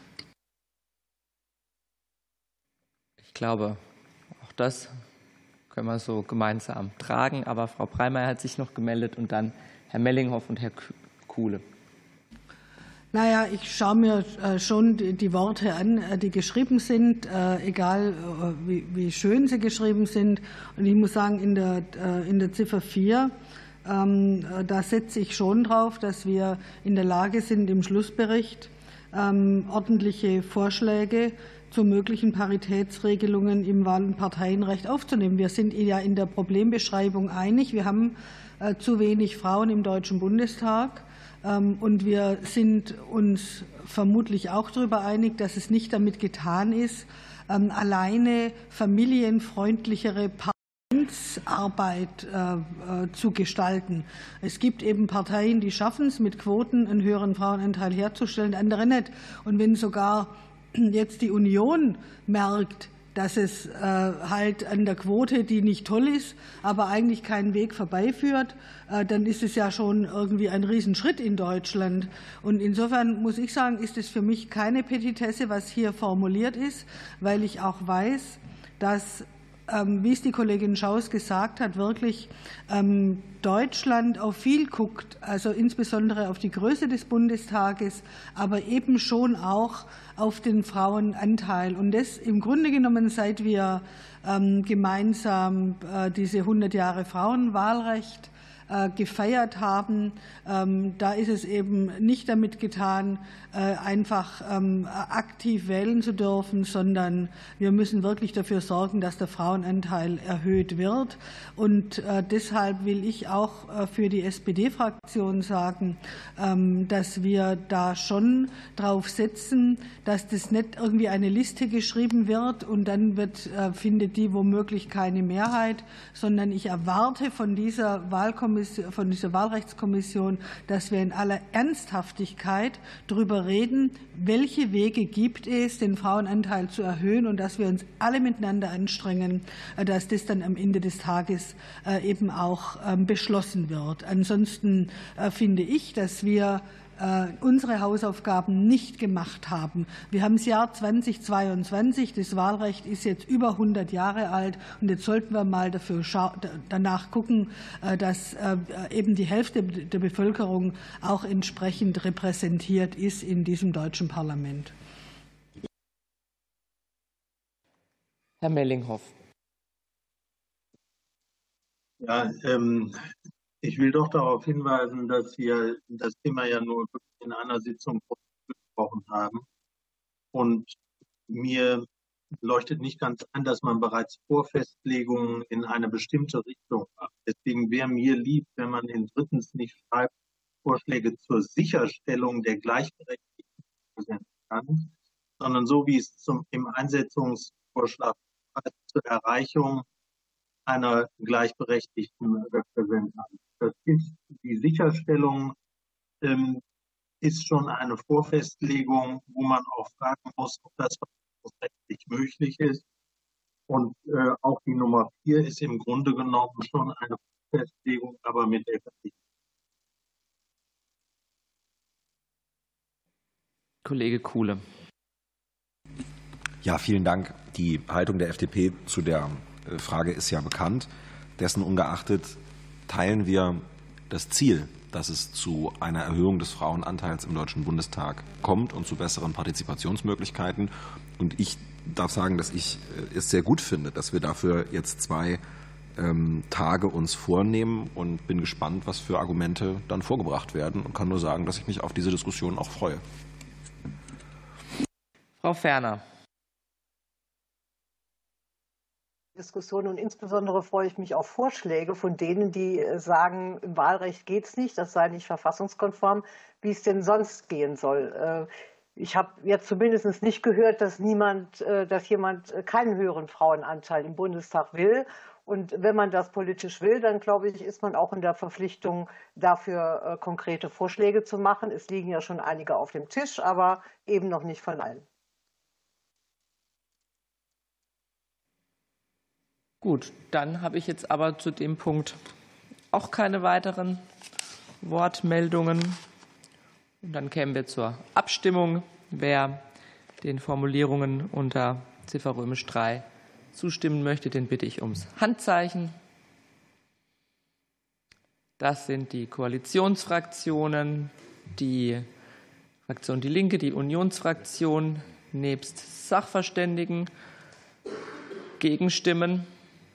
Ich glaube, auch das können wir so gemeinsam tragen. Aber Frau Breimeyer hat sich noch gemeldet und dann Herr Mellinghoff und Herr Kuhle.
Naja, ich schaue mir schon die Worte an, die geschrieben sind, egal wie schön sie geschrieben sind. Und ich muss sagen, in der Ziffer 4, da setze ich schon drauf, dass wir in der Lage sind, im Schlussbericht ordentliche Vorschläge zu möglichen Paritätsregelungen im Wahl- und Parteienrecht aufzunehmen. Wir sind ja in der Problembeschreibung einig. Wir haben zu wenig Frauen im Deutschen Bundestag. Und wir sind uns vermutlich auch darüber einig, dass es nicht damit getan ist, alleine familienfreundlichere Parlamentsarbeit zu gestalten. Es gibt eben Parteien, die schaffen es, mit Quoten einen höheren Frauenanteil herzustellen, andere nicht. Und wenn sogar jetzt die Union merkt, dass es halt an der Quote, die nicht toll ist, aber eigentlich keinen Weg vorbeiführt, dann ist es ja schon irgendwie ein Riesenschritt in Deutschland. Und insofern muss ich sagen, ist es für mich keine Petitesse, was hier formuliert ist, weil ich auch weiß, dass, wie es die Kollegin Schaus gesagt hat, wirklich Deutschland auf viel guckt, also insbesondere auf die Größe des Bundestages, aber eben schon auch auf den Frauenanteil. Und das im Grunde genommen, seit wir gemeinsam diese 100 Jahre Frauenwahlrecht gefeiert haben. Da ist es eben nicht damit getan, einfach aktiv wählen zu dürfen, sondern wir müssen wirklich dafür sorgen, dass der Frauenanteil erhöht wird. Und deshalb will ich auch für die SPD-Fraktion sagen, dass wir da schon drauf setzen, dass das nicht irgendwie eine Liste geschrieben wird und dann findet die womöglich keine Mehrheit, sondern ich erwarte von dieser Wahlrechtskommission, dass wir in aller Ernsthaftigkeit darüber reden, welche Wege gibt es, den Frauenanteil zu erhöhen und dass wir uns alle miteinander anstrengen, dass das dann am Ende des Tages eben auch beschlossen wird. Ansonsten finde ich, dass wir unsere Hausaufgaben nicht gemacht haben. Wir haben das Jahr 2022, das Wahlrecht ist jetzt über 100 Jahre alt und jetzt sollten wir mal danach gucken, dass eben die Hälfte der Bevölkerung auch entsprechend repräsentiert ist in diesem deutschen Parlament.
Herr Mellinghoff.
Ja, ich will doch darauf hinweisen, dass wir das Thema ja nur in einer Sitzung besprochen haben. Und mir leuchtet nicht ganz ein, dass man bereits Vorfestlegungen in eine bestimmte Richtung macht. Deswegen wäre mir lieb, wenn man in drittens nicht schreibt, Vorschläge zur Sicherstellung der gleichberechtigten Repräsentanz, sondern so wie es im Einsetzungsvorschlag zur Erreichung einer gleichberechtigten Repräsentanz. Das ist die Sicherstellung, ist schon eine Vorfestlegung, wo man auch fragen muss, ob das rechtlich möglich ist. Und auch die Nummer 4 ist im Grunde genommen schon eine Vorfestlegung, aber mit FDP.
Kollege Kuhle.
Ja, vielen Dank. Die Haltung der FDP zu der Frage ist ja bekannt. Dessen ungeachtet teilen wir das Ziel, dass es zu einer Erhöhung des Frauenanteils im Deutschen Bundestag kommt und zu besseren Partizipationsmöglichkeiten. Und ich darf sagen, dass ich es sehr gut finde, dass wir dafür jetzt 2 Tage uns vornehmen und bin gespannt, was für Argumente dann vorgebracht werden und kann nur sagen, dass ich mich auf diese Diskussion auch freue.
Frau Ferner.
Diskussion und insbesondere freue ich mich auf Vorschläge von denen, die sagen, im Wahlrecht geht es nicht, das sei nicht verfassungskonform, wie es denn sonst gehen soll. Ich habe jetzt zumindest nicht gehört, dass jemand keinen höheren Frauenanteil im Bundestag will. Und wenn man das politisch will, dann glaube ich, ist man auch in der Verpflichtung, dafür konkrete Vorschläge zu machen. Es liegen ja schon einige auf dem Tisch, aber eben noch nicht von allen.
Gut, dann habe ich jetzt aber zu dem Punkt auch keine weiteren Wortmeldungen. Und dann kämen wir zur Abstimmung. Wer den Formulierungen unter Ziffer III zustimmen möchte, den bitte ich ums Handzeichen. Das sind die Koalitionsfraktionen, die Fraktion Die Linke, die Unionsfraktion nebst Sachverständigen. Gegenstimmen?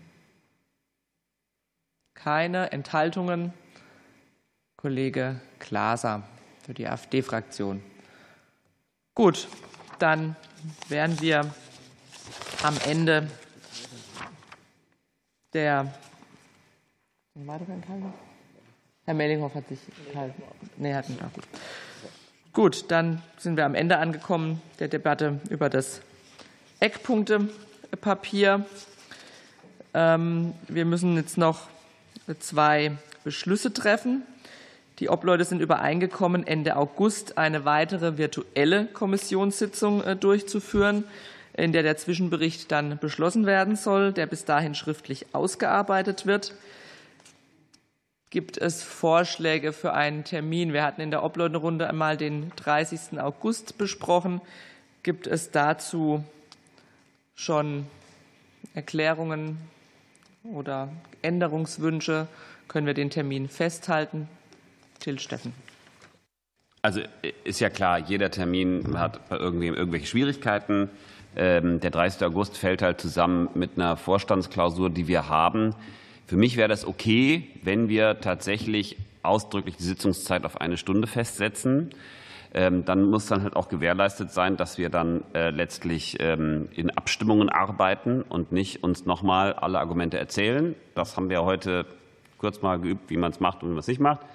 Keine Enthaltungen. Kollege Glaser für die AfD-Fraktion. Gut, dann wären wir am Ende der. Herr Mellinghoff hat sich enthalten. Nee, hat nicht. Gut. Gut, dann sind wir am Ende angekommen der Debatte über das Eckpunktepapier. Wir müssen jetzt noch 2 Beschlüsse treffen. Die Obleute sind übereingekommen, Ende August eine weitere virtuelle Kommissionssitzung durchzuführen. in der der Zwischenbericht dann beschlossen werden soll, der bis dahin schriftlich ausgearbeitet wird. Gibt es Vorschläge für einen Termin? Wir hatten in der Obleutenrunde einmal den 30. August besprochen. Gibt es dazu schon Erklärungen oder Änderungswünsche? Können wir den Termin festhalten? Till Steffen.
Also ist ja klar, jeder Termin hat bei irgendwem irgendwelche Schwierigkeiten. Der 30. August fällt halt zusammen mit einer Vorstandsklausur, die wir haben. Für mich wäre das okay, wenn wir tatsächlich ausdrücklich die Sitzungszeit auf 1 Stunde festsetzen. Dann muss dann halt auch gewährleistet sein, dass wir dann letztlich in Abstimmungen arbeiten und nicht uns nochmal alle Argumente erzählen. Das haben wir heute kurz mal geübt, wie man es macht und wie man es nicht macht.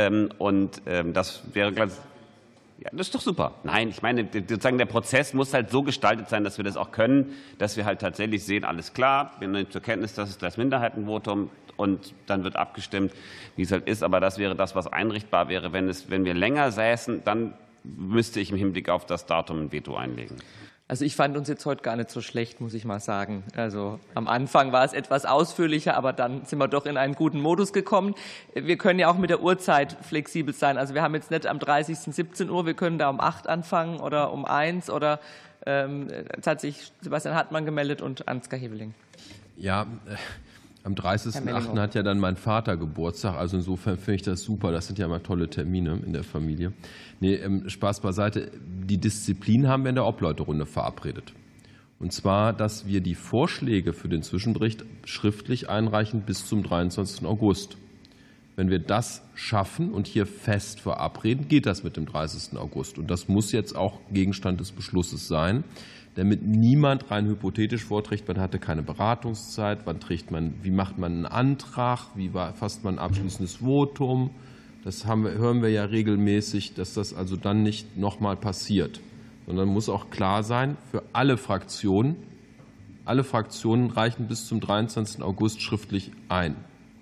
Und das wäre ganz, ja, das ist doch super. Nein, ich meine, sozusagen der Prozess muss halt so gestaltet sein, dass wir das auch können, dass wir halt tatsächlich sehen, alles klar, wir nehmen zur Kenntnis, das ist das Minderheitenvotum und dann wird abgestimmt, wie es halt ist. Aber das wäre das, was einrichtbar wäre. Wenn wir länger säßen, dann müsste ich im Hinblick auf das Datum ein Veto einlegen.
Also ich fand uns jetzt heute gar nicht so schlecht, muss ich mal sagen. Also am Anfang war es etwas ausführlicher, aber dann sind wir doch in einen guten Modus gekommen. Wir können ja auch mit der Uhrzeit flexibel sein. Also wir haben jetzt nicht am 30. 17 Uhr, wir können da um 8 anfangen oder um 1 oder jetzt hat sich Sebastian Hartmann gemeldet und Ansgar Heveling.
Ja, am 30.08. hat ja dann mein Vater Geburtstag, also insofern finde ich das super. Das sind ja immer tolle Termine in der Familie. Nee, Spaß beiseite. Die Disziplin haben wir in der Obleuterunde verabredet. Und zwar, dass wir die Vorschläge für den Zwischenbericht schriftlich einreichen bis zum 23. August. Wenn wir das schaffen und hier fest verabreden, geht das mit dem 30. August. Und das muss jetzt auch Gegenstand des Beschlusses sein, damit niemand rein hypothetisch vorträgt, man hatte keine Beratungszeit, wie macht man einen Antrag, wie fasst man ein abschließendes Votum. Das hören wir ja regelmäßig, dass das also dann nicht nochmal passiert, sondern muss auch klar sein für alle Fraktionen. Alle Fraktionen reichen bis zum 23. August schriftlich ein.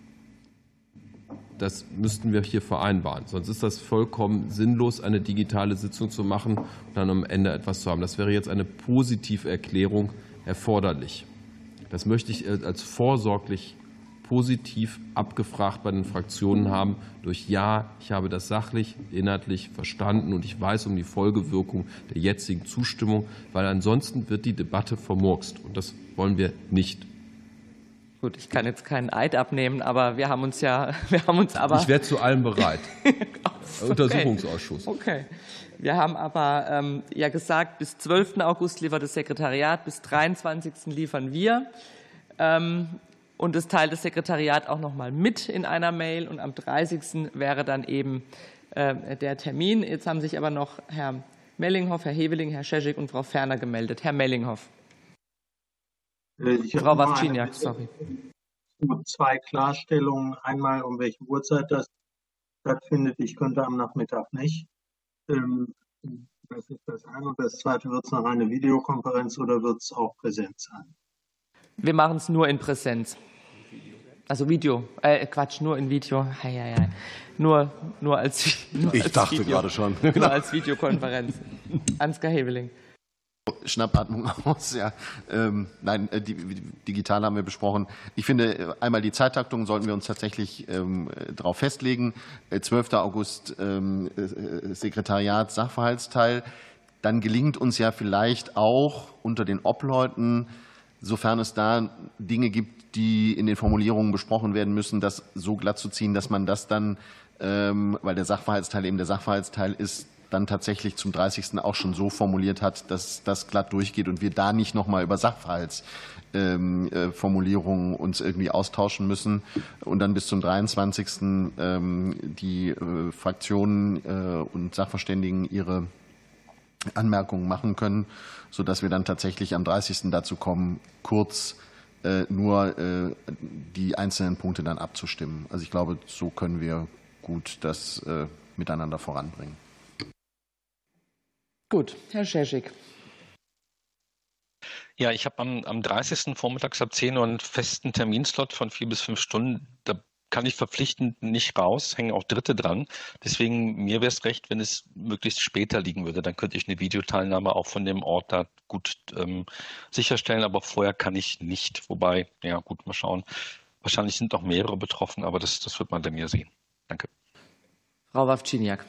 Das müssten wir hier vereinbaren. Sonst ist das vollkommen sinnlos, eine digitale Sitzung zu machen und dann am Ende etwas zu haben. Das wäre jetzt eine Positiverklärung erforderlich. Das möchte ich als vorsorglich positiv abgefragt bei den Fraktionen haben durch Ja, ich habe das sachlich, inhaltlich verstanden und ich weiß um die Folgewirkung der jetzigen Zustimmung, weil ansonsten wird die Debatte vermurkst und das wollen wir nicht.
Gut, ich kann jetzt keinen Eid abnehmen, aber wir haben uns aber.
Ich werde zu allem bereit. Okay. Untersuchungsausschuss.
Okay. Wir haben aber ja gesagt, bis 12. August liefert das Sekretariat, bis 23. liefern wir. Und das teilt das Sekretariat auch noch mal mit in einer Mail. Und am 30. wäre dann eben der Termin. Jetzt haben sich aber noch Herr Mellinghoff, Herr Heveling, Herr Scheschik und Frau Ferner gemeldet. Herr Mellinghoff. Frau Wawczyniak, sorry.
2 Klarstellungen. Einmal, um welche Uhrzeit das stattfindet. Ich könnte am Nachmittag nicht. Das ist das eine. Und das zweite, wird es noch eine Videokonferenz oder wird es auch Präsenz sein?
Wir machen es nur in Präsenz. Also Video. Nur in Video. Nur als Video.
Ich dachte gerade schon.
Nur als Videokonferenz. Ansgar Heveling.
Schnappatmung aus, ja. Nein, digital haben wir besprochen. Ich finde, einmal die Zeittaktung sollten wir uns tatsächlich darauf festlegen. 12. August Sekretariat, Sachverhaltsteil. Dann gelingt uns ja vielleicht auch unter den Obleuten, sofern es da Dinge gibt, die in den Formulierungen besprochen werden müssen, das so glatt zu ziehen, dass man das dann, weil der Sachverhaltsteil eben der Sachverhaltsteil ist, dann tatsächlich zum 30. auch schon so formuliert hat, dass das glatt durchgeht und wir da nicht noch mal über Sachverhaltsformulierungen uns irgendwie austauschen müssen und dann bis zum 23. Die Fraktionen und Sachverständigen ihre Anmerkungen machen können, sodass wir dann tatsächlich am 30. dazu kommen, kurz nur die einzelnen Punkte dann abzustimmen. Also ich glaube, so können wir gut das miteinander voranbringen.
Gut, Herr Scheschik.
Ja, ich habe am 30. vormittags ab 10 Uhr einen festen Terminslot von 4 bis 5 Stunden. Da kann ich verpflichtend nicht raus, hängen auch Dritte dran. Deswegen, mir wäre es recht, wenn es möglichst später liegen würde. Dann könnte ich eine Videoteilnahme auch von dem Ort da gut sicherstellen, aber vorher kann ich nicht. Wobei, ja gut, mal schauen. Wahrscheinlich sind noch mehrere betroffen, aber das wird man dann ja sehen. Danke.
Frau Wawczyniak.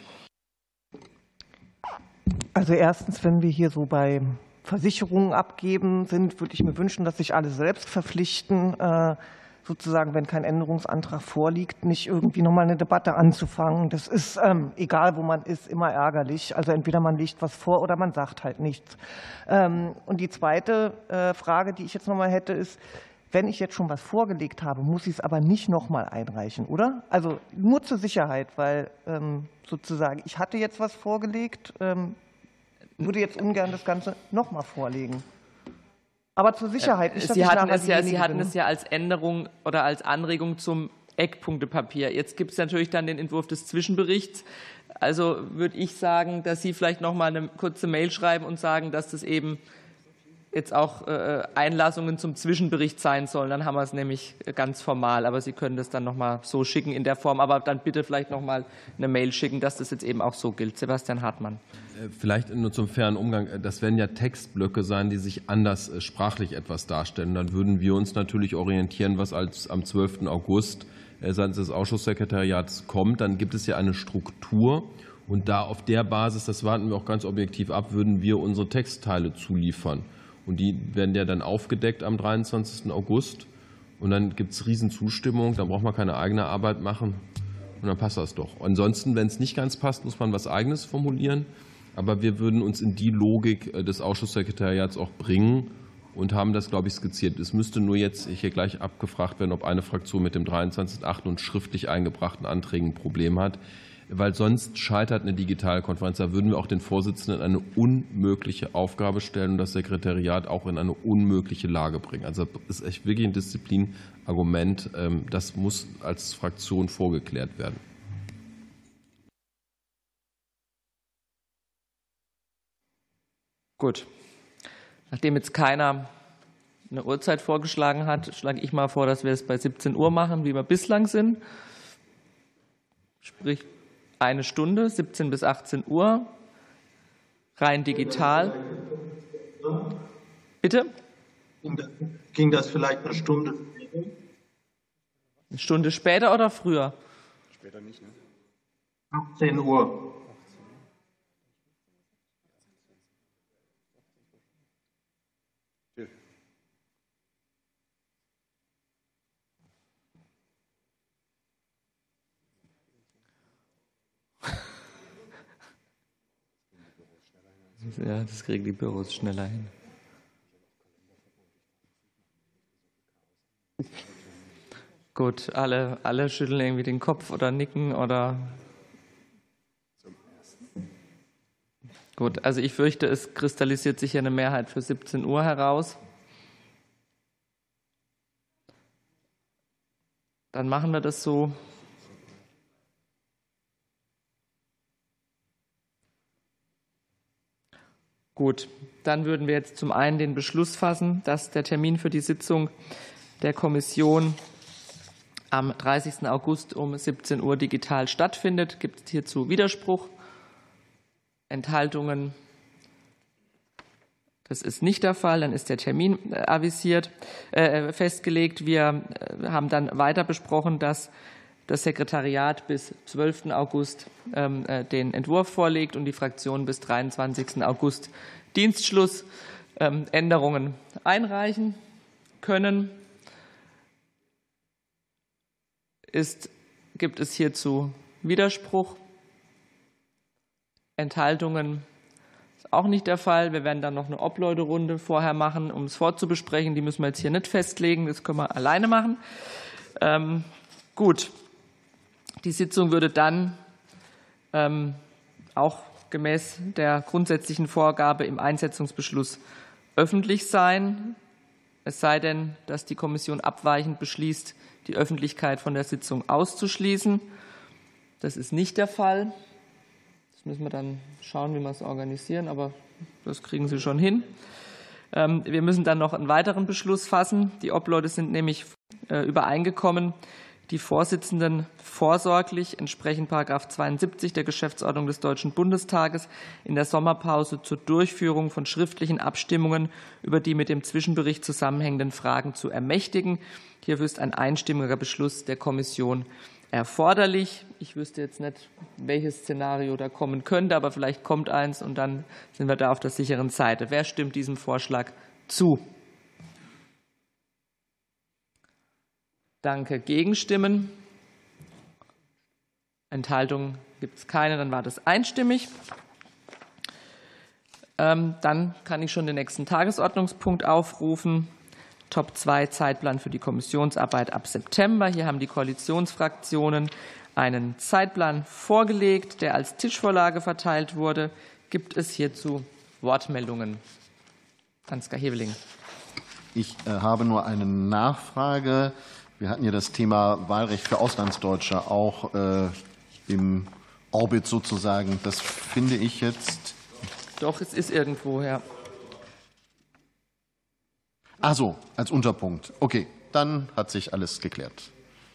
Also erstens, wenn wir hier so bei Versicherungen abgeben sind, würde ich mir wünschen, dass sich alle selbst verpflichten, sozusagen, wenn kein Änderungsantrag vorliegt, nicht irgendwie nochmal eine Debatte anzufangen. Das ist, egal wo man ist, immer ärgerlich. Also entweder man legt was vor oder man sagt halt nichts. Und die zweite Frage, die ich jetzt nochmal hätte, ist, wenn ich jetzt schon was vorgelegt habe, muss ich es aber nicht nochmal einreichen, oder? Also nur zur Sicherheit, weil sozusagen, ich hatte jetzt was vorgelegt, würde jetzt ungern das Ganze nochmal vorlegen. Aber zur Sicherheit. Nicht,
Sie hatten es ja als Änderung oder als Anregung zum Eckpunktepapier. Jetzt gibt es natürlich dann den Entwurf des Zwischenberichts. Also würde ich sagen, dass Sie vielleicht noch mal eine kurze Mail schreiben und sagen, dass das eben jetzt auch Einlassungen zum Zwischenbericht sein sollen. Dann haben wir es nämlich ganz formal. Aber Sie können das dann noch mal so schicken in der Form. Aber dann bitte vielleicht noch mal eine Mail schicken, dass das jetzt eben auch so gilt. Sebastian Hartmann.
Vielleicht nur zum fairen Umgang. Das werden ja Textblöcke sein, die sich anders sprachlich etwas darstellen. Dann würden wir uns natürlich orientieren, was am 12. August seitens des Ausschusssekretariats kommt. Dann gibt es ja eine Struktur. Und da auf der Basis, das warten wir auch ganz objektiv ab, würden wir unsere Textteile zuliefern. Und die werden ja dann aufgedeckt am 23. August. Und dann gibt es Riesenzustimmung. Da braucht man keine eigene Arbeit machen. Und dann passt das doch. Ansonsten, wenn es nicht ganz passt, muss man was Eigenes formulieren. Aber wir würden uns in die Logik des Ausschusssekretariats auch bringen und haben das, glaube ich, skizziert. Es müsste nur jetzt hier gleich abgefragt werden, ob eine Fraktion mit dem 23.8. und schriftlich eingebrachten Anträgen ein Problem hat. Weil sonst scheitert eine Digitalkonferenz. Da würden wir auch den Vorsitzenden eine unmögliche Aufgabe stellen und das Sekretariat auch in eine unmögliche Lage bringen. Also das ist echt wirklich ein Disziplinargument. Das muss als Fraktion vorgeklärt werden.
Gut. Nachdem jetzt keiner eine Uhrzeit vorgeschlagen hat, schlage ich mal vor, dass wir es bei 17 Uhr machen, wie wir bislang sind. Sprich, 1 Stunde, 17 bis 18 Uhr, rein digital. Bitte?
Ging das vielleicht eine Stunde?
Eine Stunde später oder früher?
Später nicht, ne? 18 Uhr.
Ja, das kriegen die Büros schneller hin. Gut, alle schütteln irgendwie den Kopf oder nicken oder. Gut, also ich fürchte, es kristallisiert sich ja eine Mehrheit für 17 Uhr heraus. Dann machen wir das so. Gut, dann würden wir jetzt zum einen den Beschluss fassen, dass der Termin für die Sitzung der Kommission am 30. August um 17 Uhr digital stattfindet. Gibt es hierzu Widerspruch? Enthaltungen? Das ist nicht der Fall. Dann ist der Termin festgelegt. Wir haben dann weiter besprochen, dass das Sekretariat bis 12. August den Entwurf vorlegt und die Fraktionen bis 23. August Dienstschluss Änderungen einreichen können. Gibt es hierzu Widerspruch? Enthaltungen? Ist auch nicht der Fall. Wir werden dann noch eine Obleuterunde vorher machen, um es vorzubesprechen. Die müssen wir jetzt hier nicht festlegen. Das können wir alleine machen. Gut. Die Sitzung würde dann auch gemäß der grundsätzlichen Vorgabe im Einsetzungsbeschluss öffentlich sein, es sei denn, dass die Kommission abweichend beschließt, die Öffentlichkeit von der Sitzung auszuschließen. Das ist nicht der Fall. Das müssen wir dann schauen, wie wir es organisieren, aber das kriegen Sie schon hin. Wir müssen dann noch einen weiteren Beschluss fassen. Die Obleute sind nämlich übereingekommen, die Vorsitzenden vorsorglich entsprechend § 72 der Geschäftsordnung des Deutschen Bundestages in der Sommerpause zur Durchführung von schriftlichen Abstimmungen über die mit dem Zwischenbericht zusammenhängenden Fragen zu ermächtigen. Hierfür ist ein einstimmiger Beschluss der Kommission erforderlich. Ich wüsste jetzt nicht, welches Szenario da kommen könnte, aber vielleicht kommt eins und dann sind wir da auf der sicheren Seite. Wer stimmt diesem Vorschlag zu? Danke. Gegenstimmen? Enthaltungen gibt es keine, dann war das einstimmig. Dann kann ich schon den nächsten Tagesordnungspunkt aufrufen. Top 2 Zeitplan für die Kommissionsarbeit ab September. Hier haben die Koalitionsfraktionen einen Zeitplan vorgelegt, der als Tischvorlage verteilt wurde. Gibt es hierzu Wortmeldungen? Ansgar Heveling.
Ich habe nur eine Nachfrage. Wir hatten ja das Thema Wahlrecht für Auslandsdeutsche auch im Orbit sozusagen. Das finde ich jetzt.
Doch, es ist irgendwo, ja.
Ach so, als Unterpunkt. Okay, dann hat sich alles geklärt.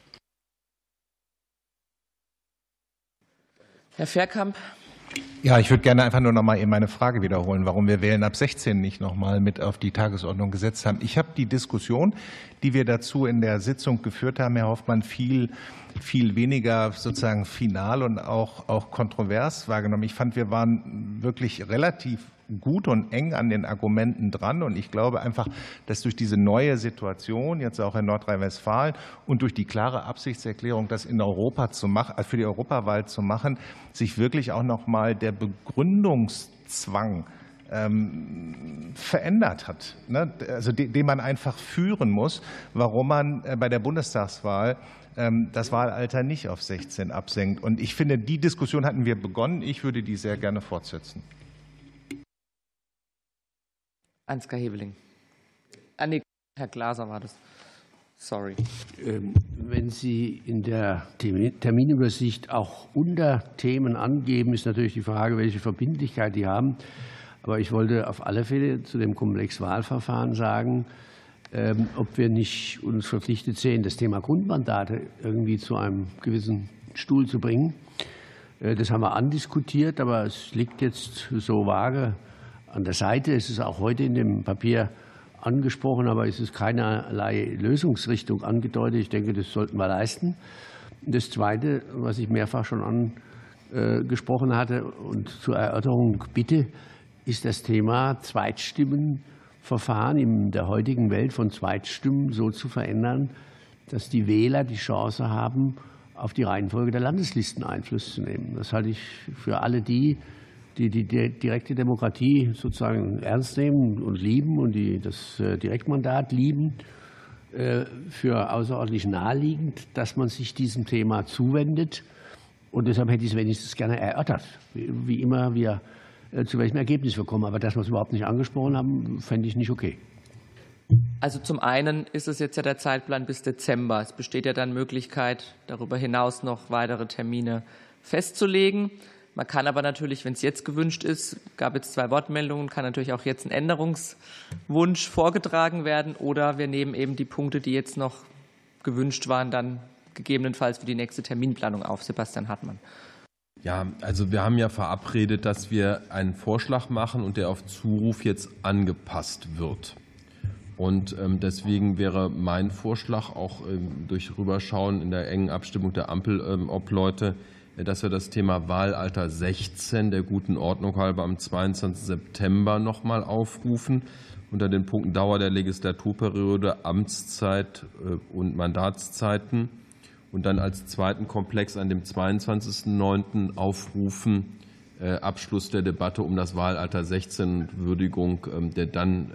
Herr Verkamp.
Ja, ich würde gerne einfach nur noch mal eben meine Frage wiederholen, warum wir Wählen ab 16 nicht noch mal mit auf die Tagesordnung gesetzt haben. Ich habe die Diskussion, die wir dazu in der Sitzung geführt haben, Herr Hoffmann, viel weniger sozusagen final und auch kontrovers wahrgenommen. Ich fand, wir waren wirklich relativ gut und eng an den Argumenten dran. Und ich glaube einfach, dass durch diese neue Situation, jetzt auch in Nordrhein-Westfalen und durch die klare Absichtserklärung, das in Europa zu machen, für die Europawahl zu machen, sich wirklich auch noch mal der Begründungszwang verändert hat, ne? Also den man einfach führen muss, warum man bei der Bundestagswahl das Wahlalter nicht auf 16 absenkt. Und ich finde, die Diskussion hatten wir begonnen. Ich würde die sehr gerne fortsetzen.
Ansgar Heveling. Herr Glaser war das. Sorry.
Wenn Sie in der Terminübersicht auch Unterthemen angeben, ist natürlich die Frage, welche Verbindlichkeit die haben. Aber ich wollte auf alle Fälle zu dem Komplex Wahlverfahren sagen, ob wir nicht uns verpflichtet sehen, das Thema Grundmandate irgendwie zu einem gewissen Stuhl zu bringen. Das haben wir andiskutiert, aber es liegt jetzt so vage an der Seite. Es ist auch heute in dem Papier angesprochen, aber es ist keinerlei Lösungsrichtung angedeutet. Ich denke, das sollten wir leisten. Das Zweite, was ich mehrfach schon angesprochen hatte und zur Erörterung bitte, ist das Thema Zweitstimmenverfahren in der heutigen Welt von Zweitstimmen so zu verändern, dass die Wähler die Chance haben, auf die Reihenfolge der Landeslisten Einfluss zu nehmen. Das halte ich für alle die direkte Demokratie sozusagen ernst nehmen und lieben und die das Direktmandat lieben, für außerordentlich naheliegend, dass man sich diesem Thema zuwendet. Und deshalb hätte ich es wenigstens gerne erörtert, wie immer wir zu welchem Ergebnis wir kommen. Aber dass wir es überhaupt nicht angesprochen haben, fände ich nicht okay.
Also zum einen ist es jetzt ja der Zeitplan bis Dezember. Es besteht ja dann Möglichkeit, darüber hinaus noch weitere Termine festzulegen. Man kann aber natürlich, wenn es jetzt gewünscht ist, gab jetzt 2 Wortmeldungen, kann natürlich auch jetzt ein Änderungswunsch vorgetragen werden. Oder wir nehmen eben die Punkte, die jetzt noch gewünscht waren, dann gegebenenfalls für die nächste Terminplanung auf. Sebastian Hartmann.
Ja, also wir haben ja verabredet, dass wir einen Vorschlag machen und der auf Zuruf jetzt angepasst wird. Und deswegen wäre mein Vorschlag auch durch Rüberschauen in der engen Abstimmung der Ampel-Obleute, dass wir das Thema Wahlalter 16 der guten Ordnung halber am 22. September noch mal aufrufen, unter den Punkten Dauer der Legislaturperiode, Amtszeit und Mandatszeiten. Und dann als zweiten Komplex an dem 22.09. aufrufen, Abschluss der Debatte um das Wahlalter 16 und Würdigung der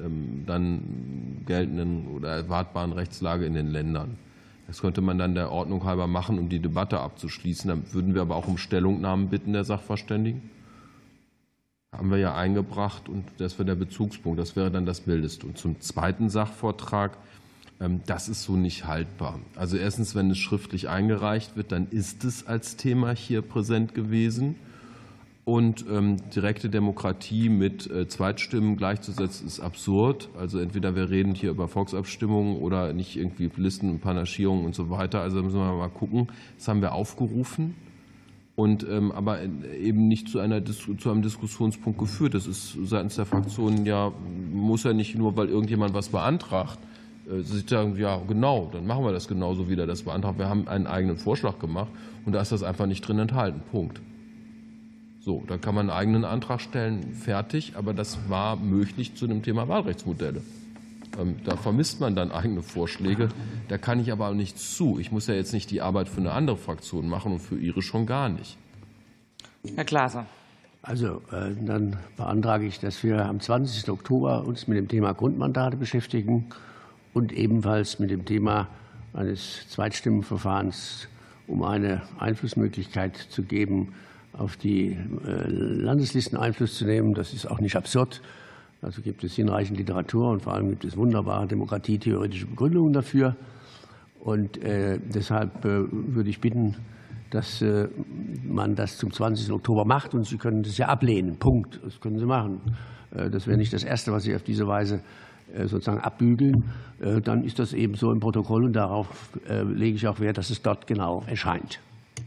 dann geltenden oder erwartbaren Rechtslage in den Ländern. Das könnte man dann der Ordnung halber machen, um die Debatte abzuschließen. Dann würden wir aber auch um Stellungnahmen bitten der Sachverständigen. Haben wir ja eingebracht und das wäre der Bezugspunkt. Das wäre dann das Mildeste. Und zum zweiten Sachvortrag. Das ist so nicht haltbar. Also erstens, wenn es schriftlich eingereicht wird, dann ist es als Thema hier präsent gewesen. Und direkte Demokratie mit Zweitstimmen gleichzusetzen, ist absurd. Also entweder wir reden hier über Volksabstimmungen oder nicht irgendwie Listen und Panaschierungen und so weiter. Also müssen wir mal gucken. Das haben wir aufgerufen und aber eben nicht zu einem Diskussionspunkt geführt. Das ist seitens der Fraktionen ja, muss ja nicht nur, weil irgendjemand was beantragt. Sie sagen, ja genau, dann machen wir das genauso, wie der das beantragt. Wir haben einen eigenen Vorschlag gemacht und da ist das einfach nicht drin enthalten. Punkt. So, da kann man einen eigenen Antrag stellen, fertig, aber das war möglich zu dem Thema Wahlrechtsmodelle. Da vermisst man dann eigene Vorschläge, da kann ich aber auch nichts zu. Ich muss ja jetzt nicht die Arbeit für eine andere Fraktion machen und für Ihre schon gar nicht.
Herr Glaser.
Also, dann beantrage ich, dass wir am 20. Oktober uns mit dem Thema Grundmandate beschäftigen und ebenfalls mit dem Thema eines Zweitstimmenverfahrens, um eine Einflussmöglichkeit zu geben, auf die Landeslisten Einfluss zu nehmen. Das ist auch nicht absurd. Also gibt es hinreichend Literatur und vor allem gibt es wunderbare demokratietheoretische Begründungen dafür. Und deshalb würde ich bitten, dass man das zum 20. Oktober macht. Und Sie können das ja ablehnen. Punkt. Das können Sie machen. Das wäre nicht das Erste, was Sie auf diese Weise sozusagen abbügeln. Dann ist das eben so im Protokoll und darauf lege ich auch Wert, dass es dort genau erscheint.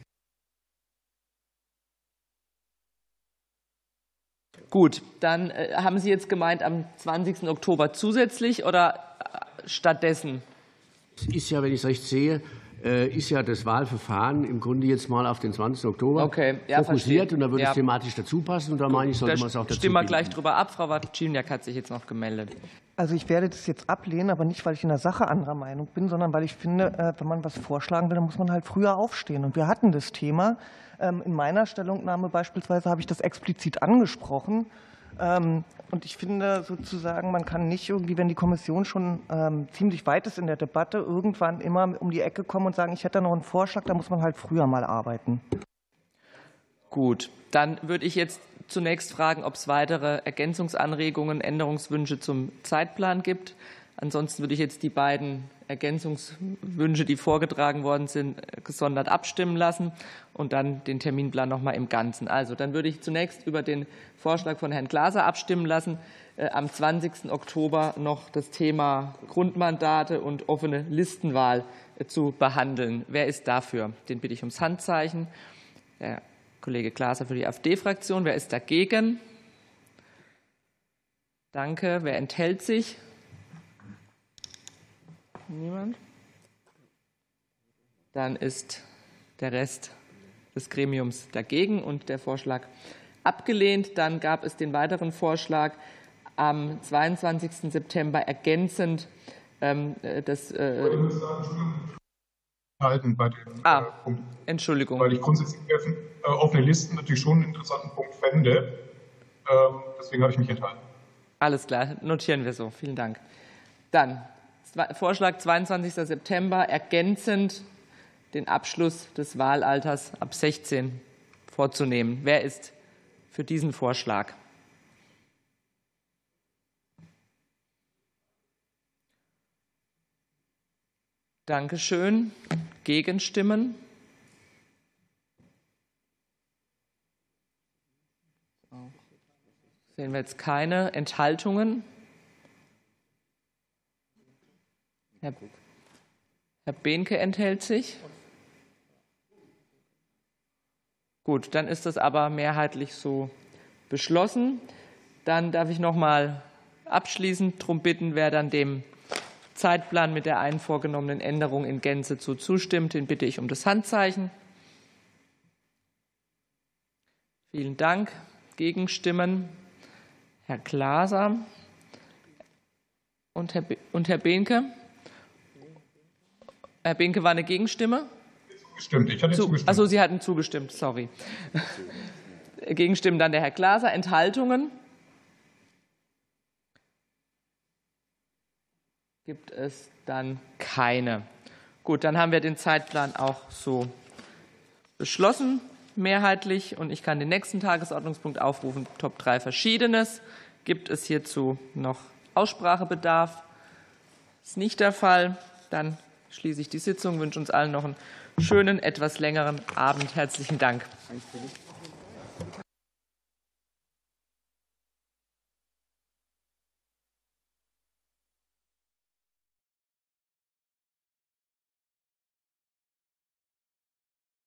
Gut, dann haben Sie jetzt gemeint am 20. Oktober zusätzlich oder stattdessen?
Es ist ja, wenn ich es recht sehe, ist ja das Wahlverfahren im Grunde jetzt mal auf den 20. Oktober fokussiert. Verstehe. Und da würde es thematisch dazu passen. Und da meine ich, sollte man es auch dazu
stimmen wir gleich drüber ab. Frau Wartschiniak hat sich jetzt noch gemeldet.
Also ich werde das jetzt ablehnen, aber nicht, weil ich in der Sache anderer Meinung bin, sondern weil ich finde, wenn man was vorschlagen will, dann muss man halt früher aufstehen. Und wir hatten das Thema. In meiner Stellungnahme beispielsweise habe ich das explizit angesprochen. Und ich finde sozusagen, man kann nicht irgendwie, wenn die Kommission schon ziemlich weit ist in der Debatte, irgendwann immer um die Ecke kommen und sagen, ich hätte da noch einen Vorschlag, da muss man halt früher mal arbeiten.
Gut, dann würde ich jetzt zunächst fragen, ob es weitere Ergänzungsanregungen, Änderungswünsche zum Zeitplan gibt. Ansonsten würde ich jetzt die beiden Ergänzungswünsche, die vorgetragen worden sind, gesondert abstimmen lassen und dann den Terminplan noch mal im Ganzen. Also dann würde ich zunächst über den Vorschlag von Herrn Glaser abstimmen lassen, am 20. Oktober noch das Thema Grundmandate und offene Listenwahl zu behandeln. Wer ist dafür? Den bitte ich ums Handzeichen. Herr Kollege Glaser für die AfD-Fraktion. Wer ist dagegen? Danke. Wer enthält sich? Niemand? Dann ist der Rest des Gremiums dagegen und der Vorschlag abgelehnt. Dann gab es den weiteren Vorschlag, am 22. September ergänzend das. Entschuldigung.
Weil ich grundsätzlich offene Listen natürlich schon einen interessanten Punkt fände. Deswegen habe ich mich enthalten.
Alles klar, notieren wir so. Vielen Dank. Dann Vorschlag 22. September, ergänzend den Abschluss des Wahlalters ab 16 vorzunehmen. Wer ist für diesen Vorschlag? Dankeschön. Gegenstimmen? Sehen wir jetzt keine Enthaltungen? Herr Behnke enthält sich. Gut, dann ist das aber mehrheitlich so beschlossen. Dann darf ich noch mal abschließend darum bitten, wer dann dem Zeitplan mit der einen vorgenommenen Änderung in Gänze zustimmt, den bitte ich um das Handzeichen. Vielen Dank. Gegenstimmen? Herr Glaser und Herr Behnke. Herr Behnke war eine Gegenstimme?
Zugestimmt. Ich hatte zugestimmt.
Achso, Sie hatten zugestimmt, sorry. Gegenstimmen dann der Herr Glaser. Enthaltungen? Gibt es dann keine. Gut, dann haben wir den Zeitplan auch so beschlossen, mehrheitlich. Und ich kann den nächsten Tagesordnungspunkt aufrufen, Top 3 Verschiedenes. Gibt es hierzu noch Aussprachebedarf? Das ist nicht der Fall. Dann schließe ich die Sitzung, wünsche uns allen noch einen schönen, etwas längeren Abend. Herzlichen Dank.